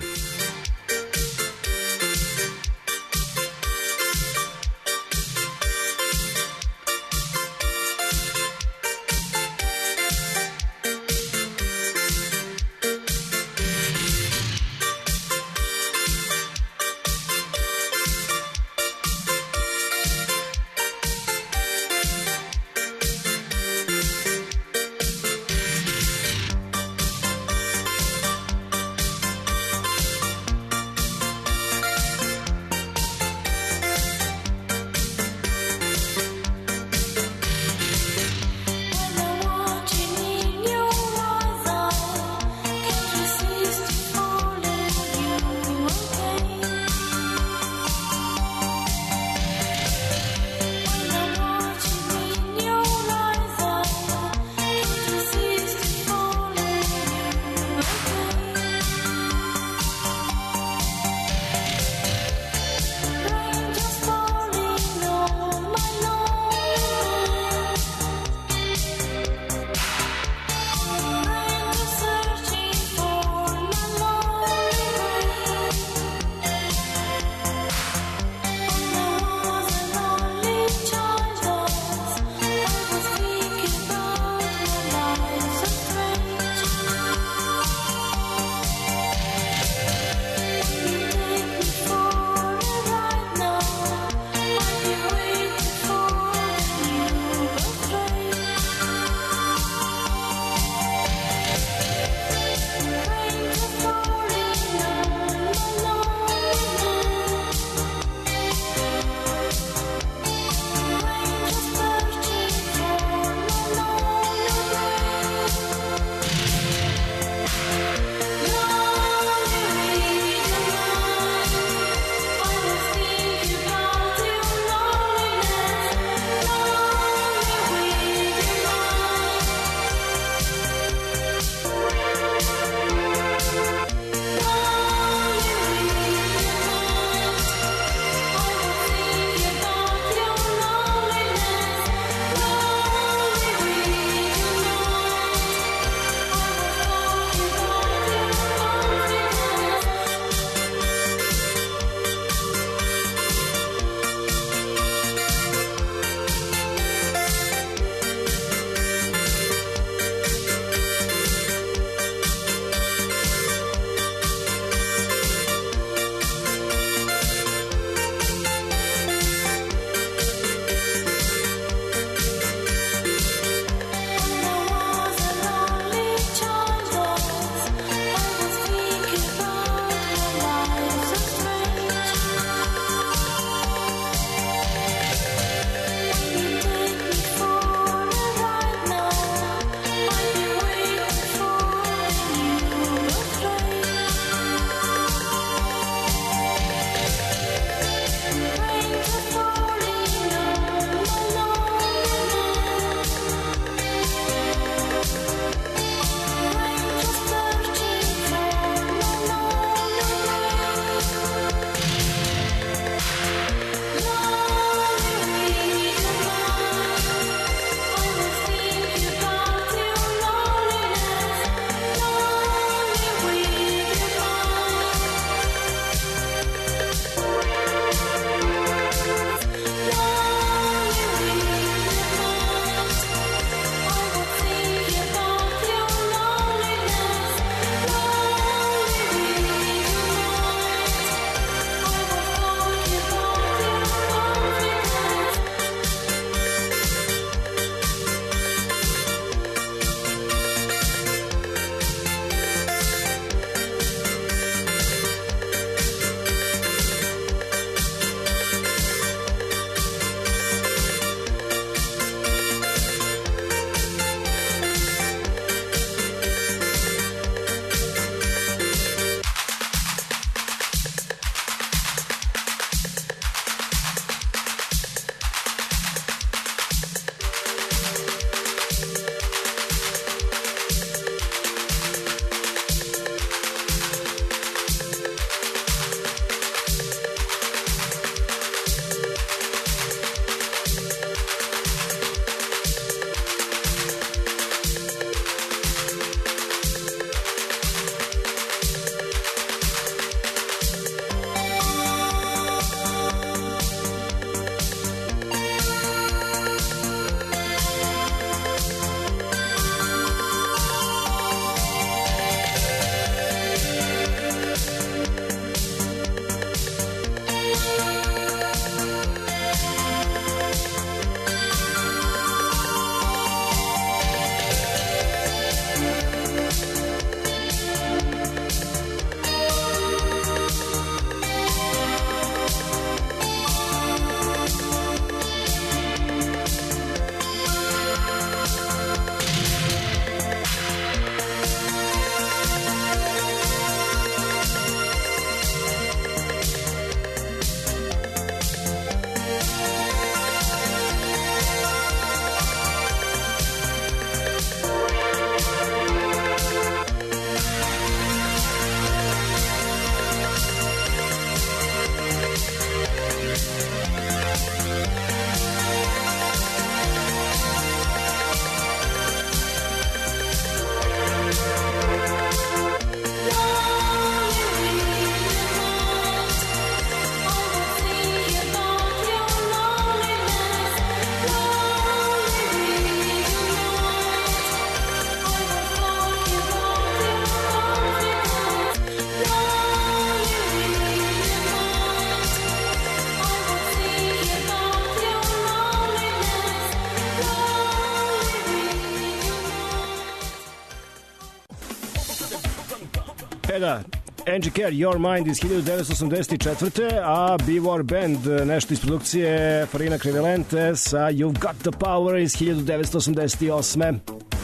Da, Angie Care, Your Mind iz 1984. A B-War Band, nešto iz produkcije Farina Krivelente sa You've Got the Power iz 1988.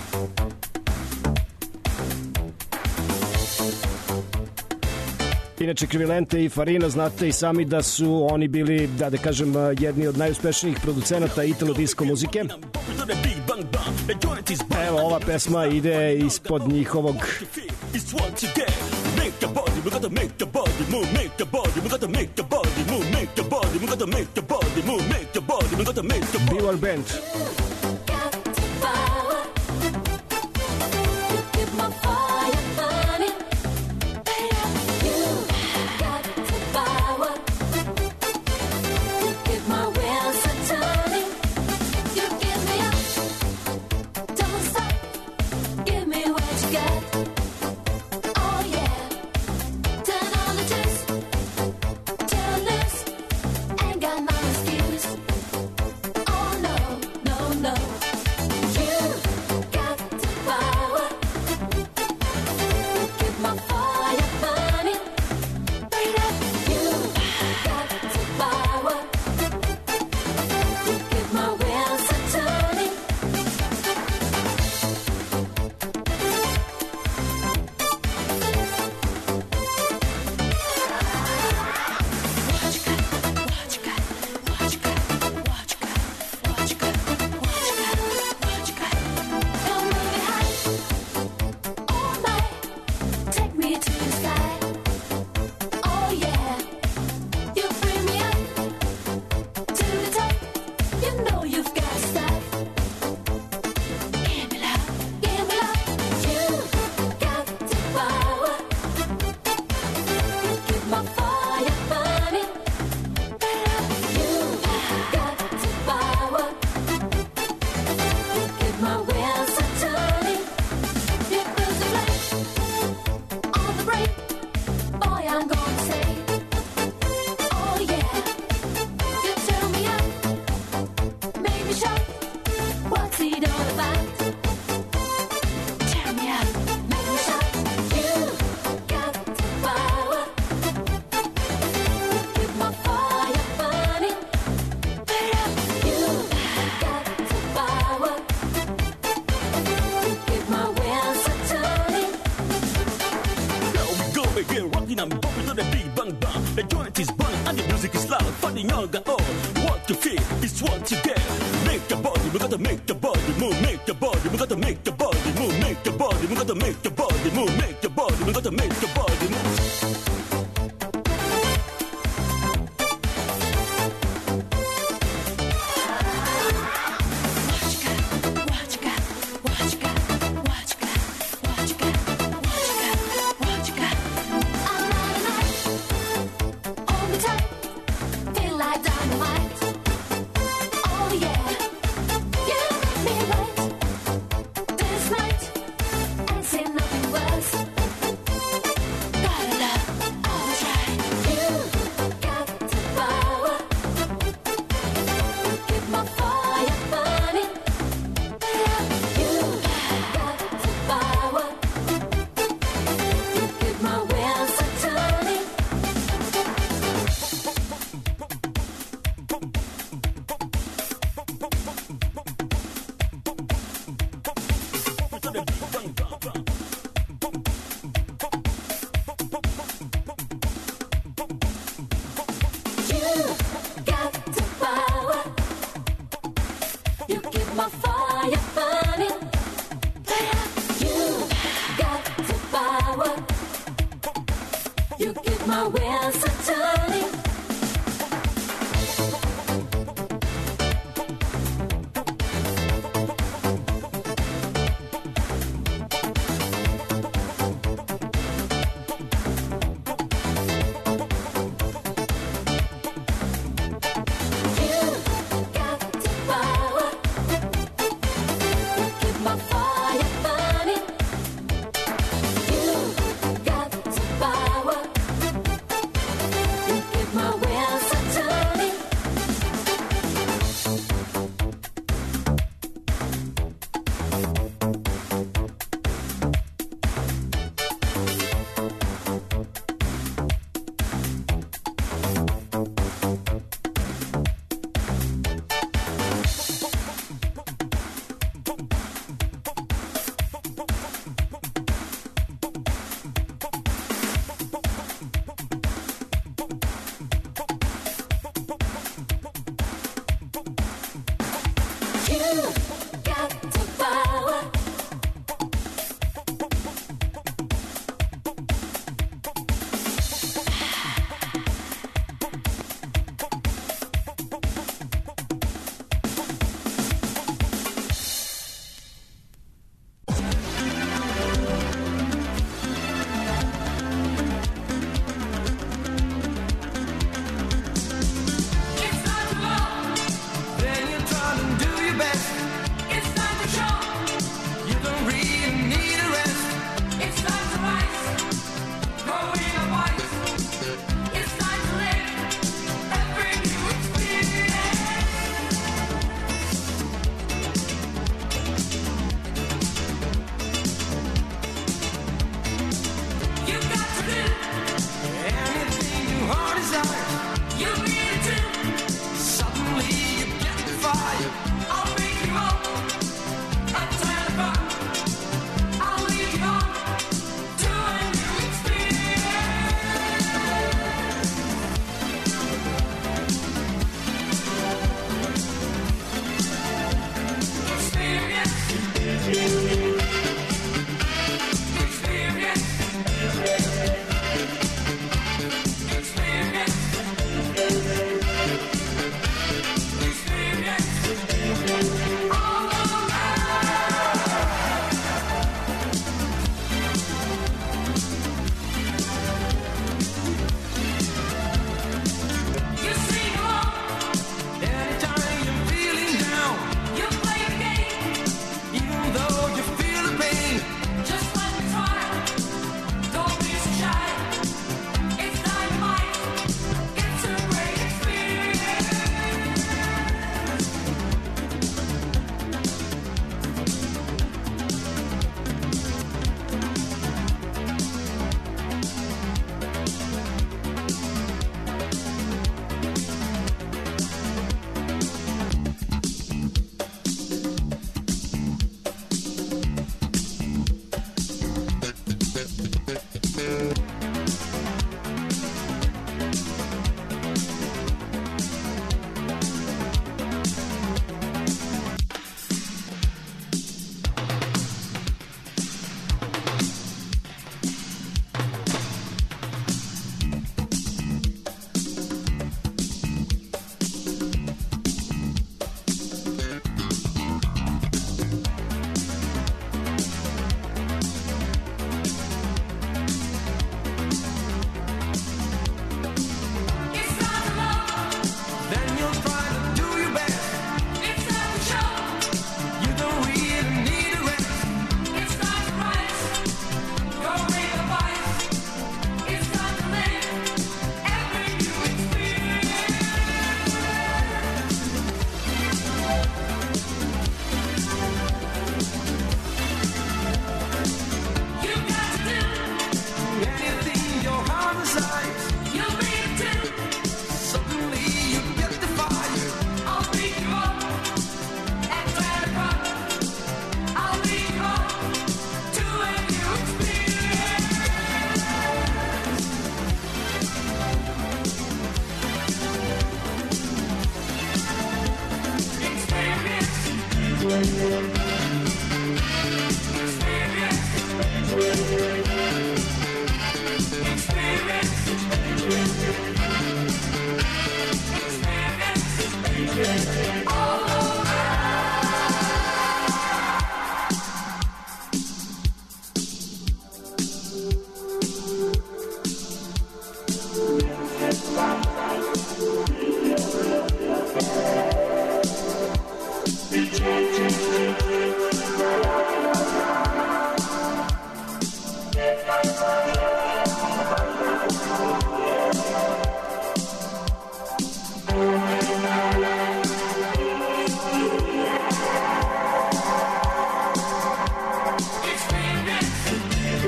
Inače, Krivelente i Farina, znate i sami da su oni bili, da kažem, jedni od najuspešnijih producenata italo disco muzike. Evo, ova pesma ide ispod njihovog B-War Band.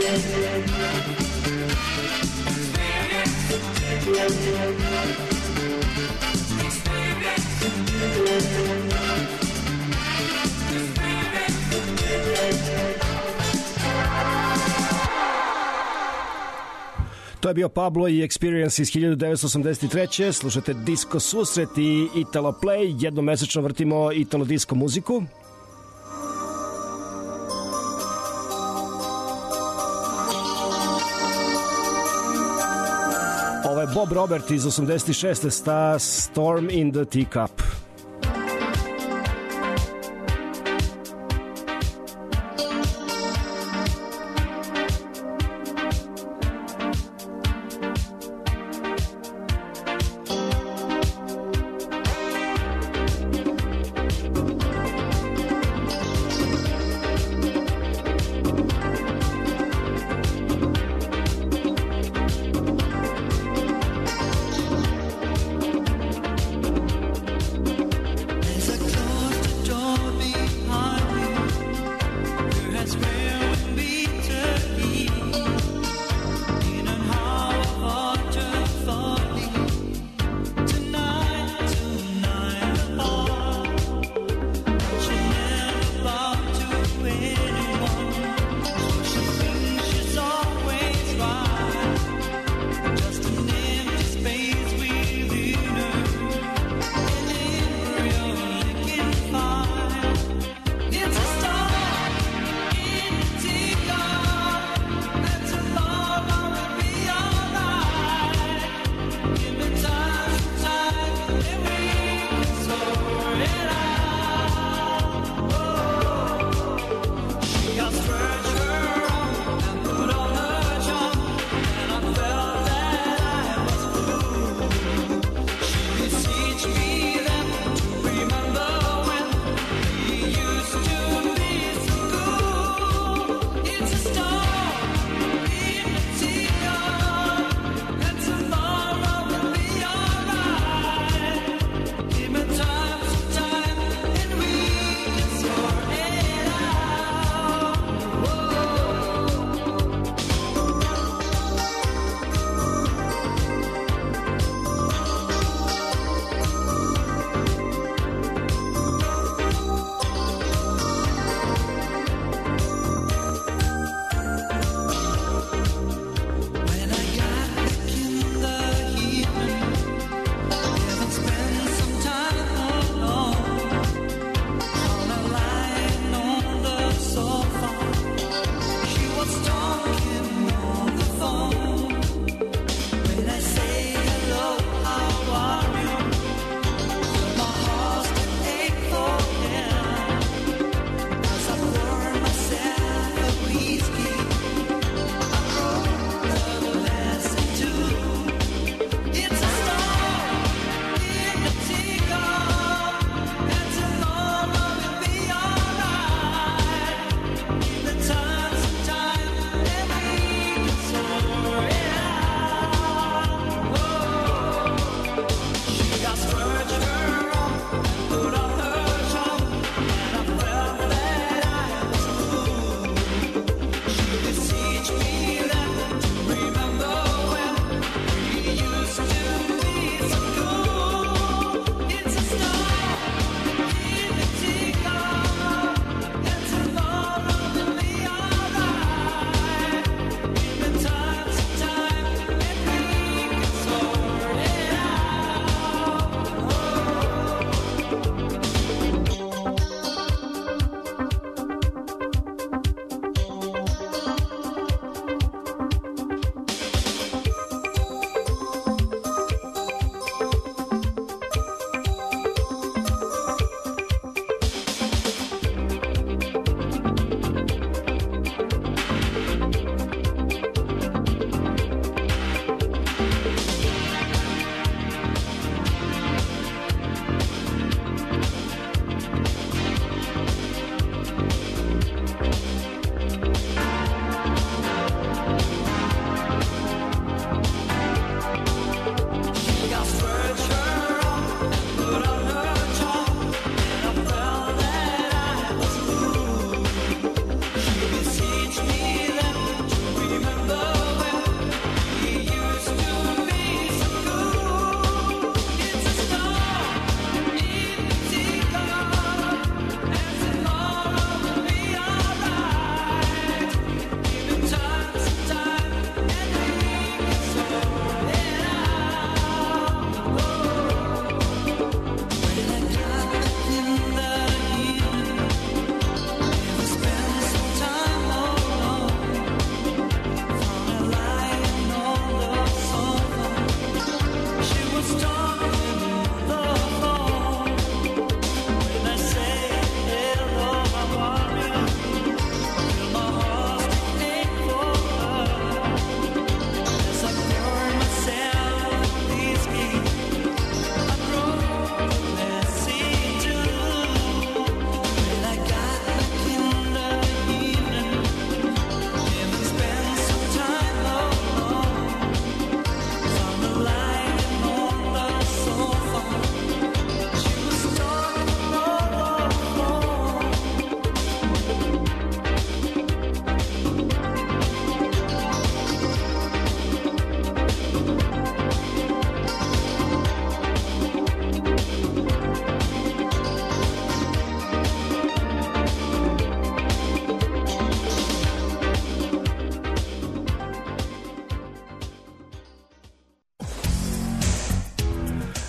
To je bio Pablo i Experience iz 1983. Slušate Disco Susret i Italo Play. Jednomesečno vrtimo Italo disco muziku. Ovo je Bob Robert iz 86. sta Storm in the Teacup. Whoa.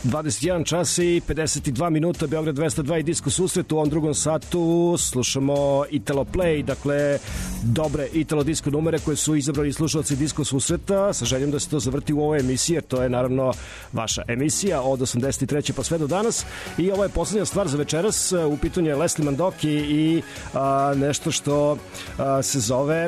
21 čas i 52 minuta, Beograd 202 i Disko susret. U ovom drugom satu slušamo Italo Play, dakle dobre Italo disko numere koje su izabrali slušalci Disko susreta, sa željom da se to zavrti u ovoj emisiji, jer to je naravno vaša emisija od 83. pa sve do danas. I ovo je poslednja stvar za večeras, u pitanju je Leslie Mandoki i nešto što se zove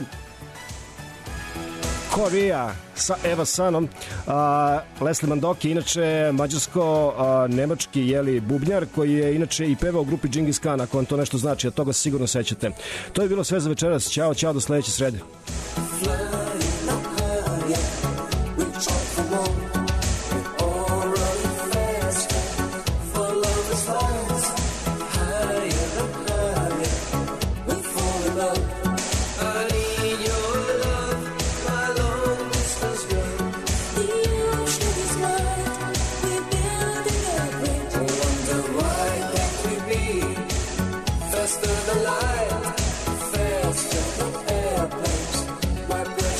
Korea sa Eva Sanom. Leslie Mandoki, inače mađarsko-nemački bubnjar, koji je inače i pevao u grupi Džingis Khan, ako vam to nešto znači, a toga se sigurno sećate. To je bilo sve za večeras. Ćao, do sledeće srede. Faster than light, faster than airplanes. My breath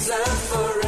love forever.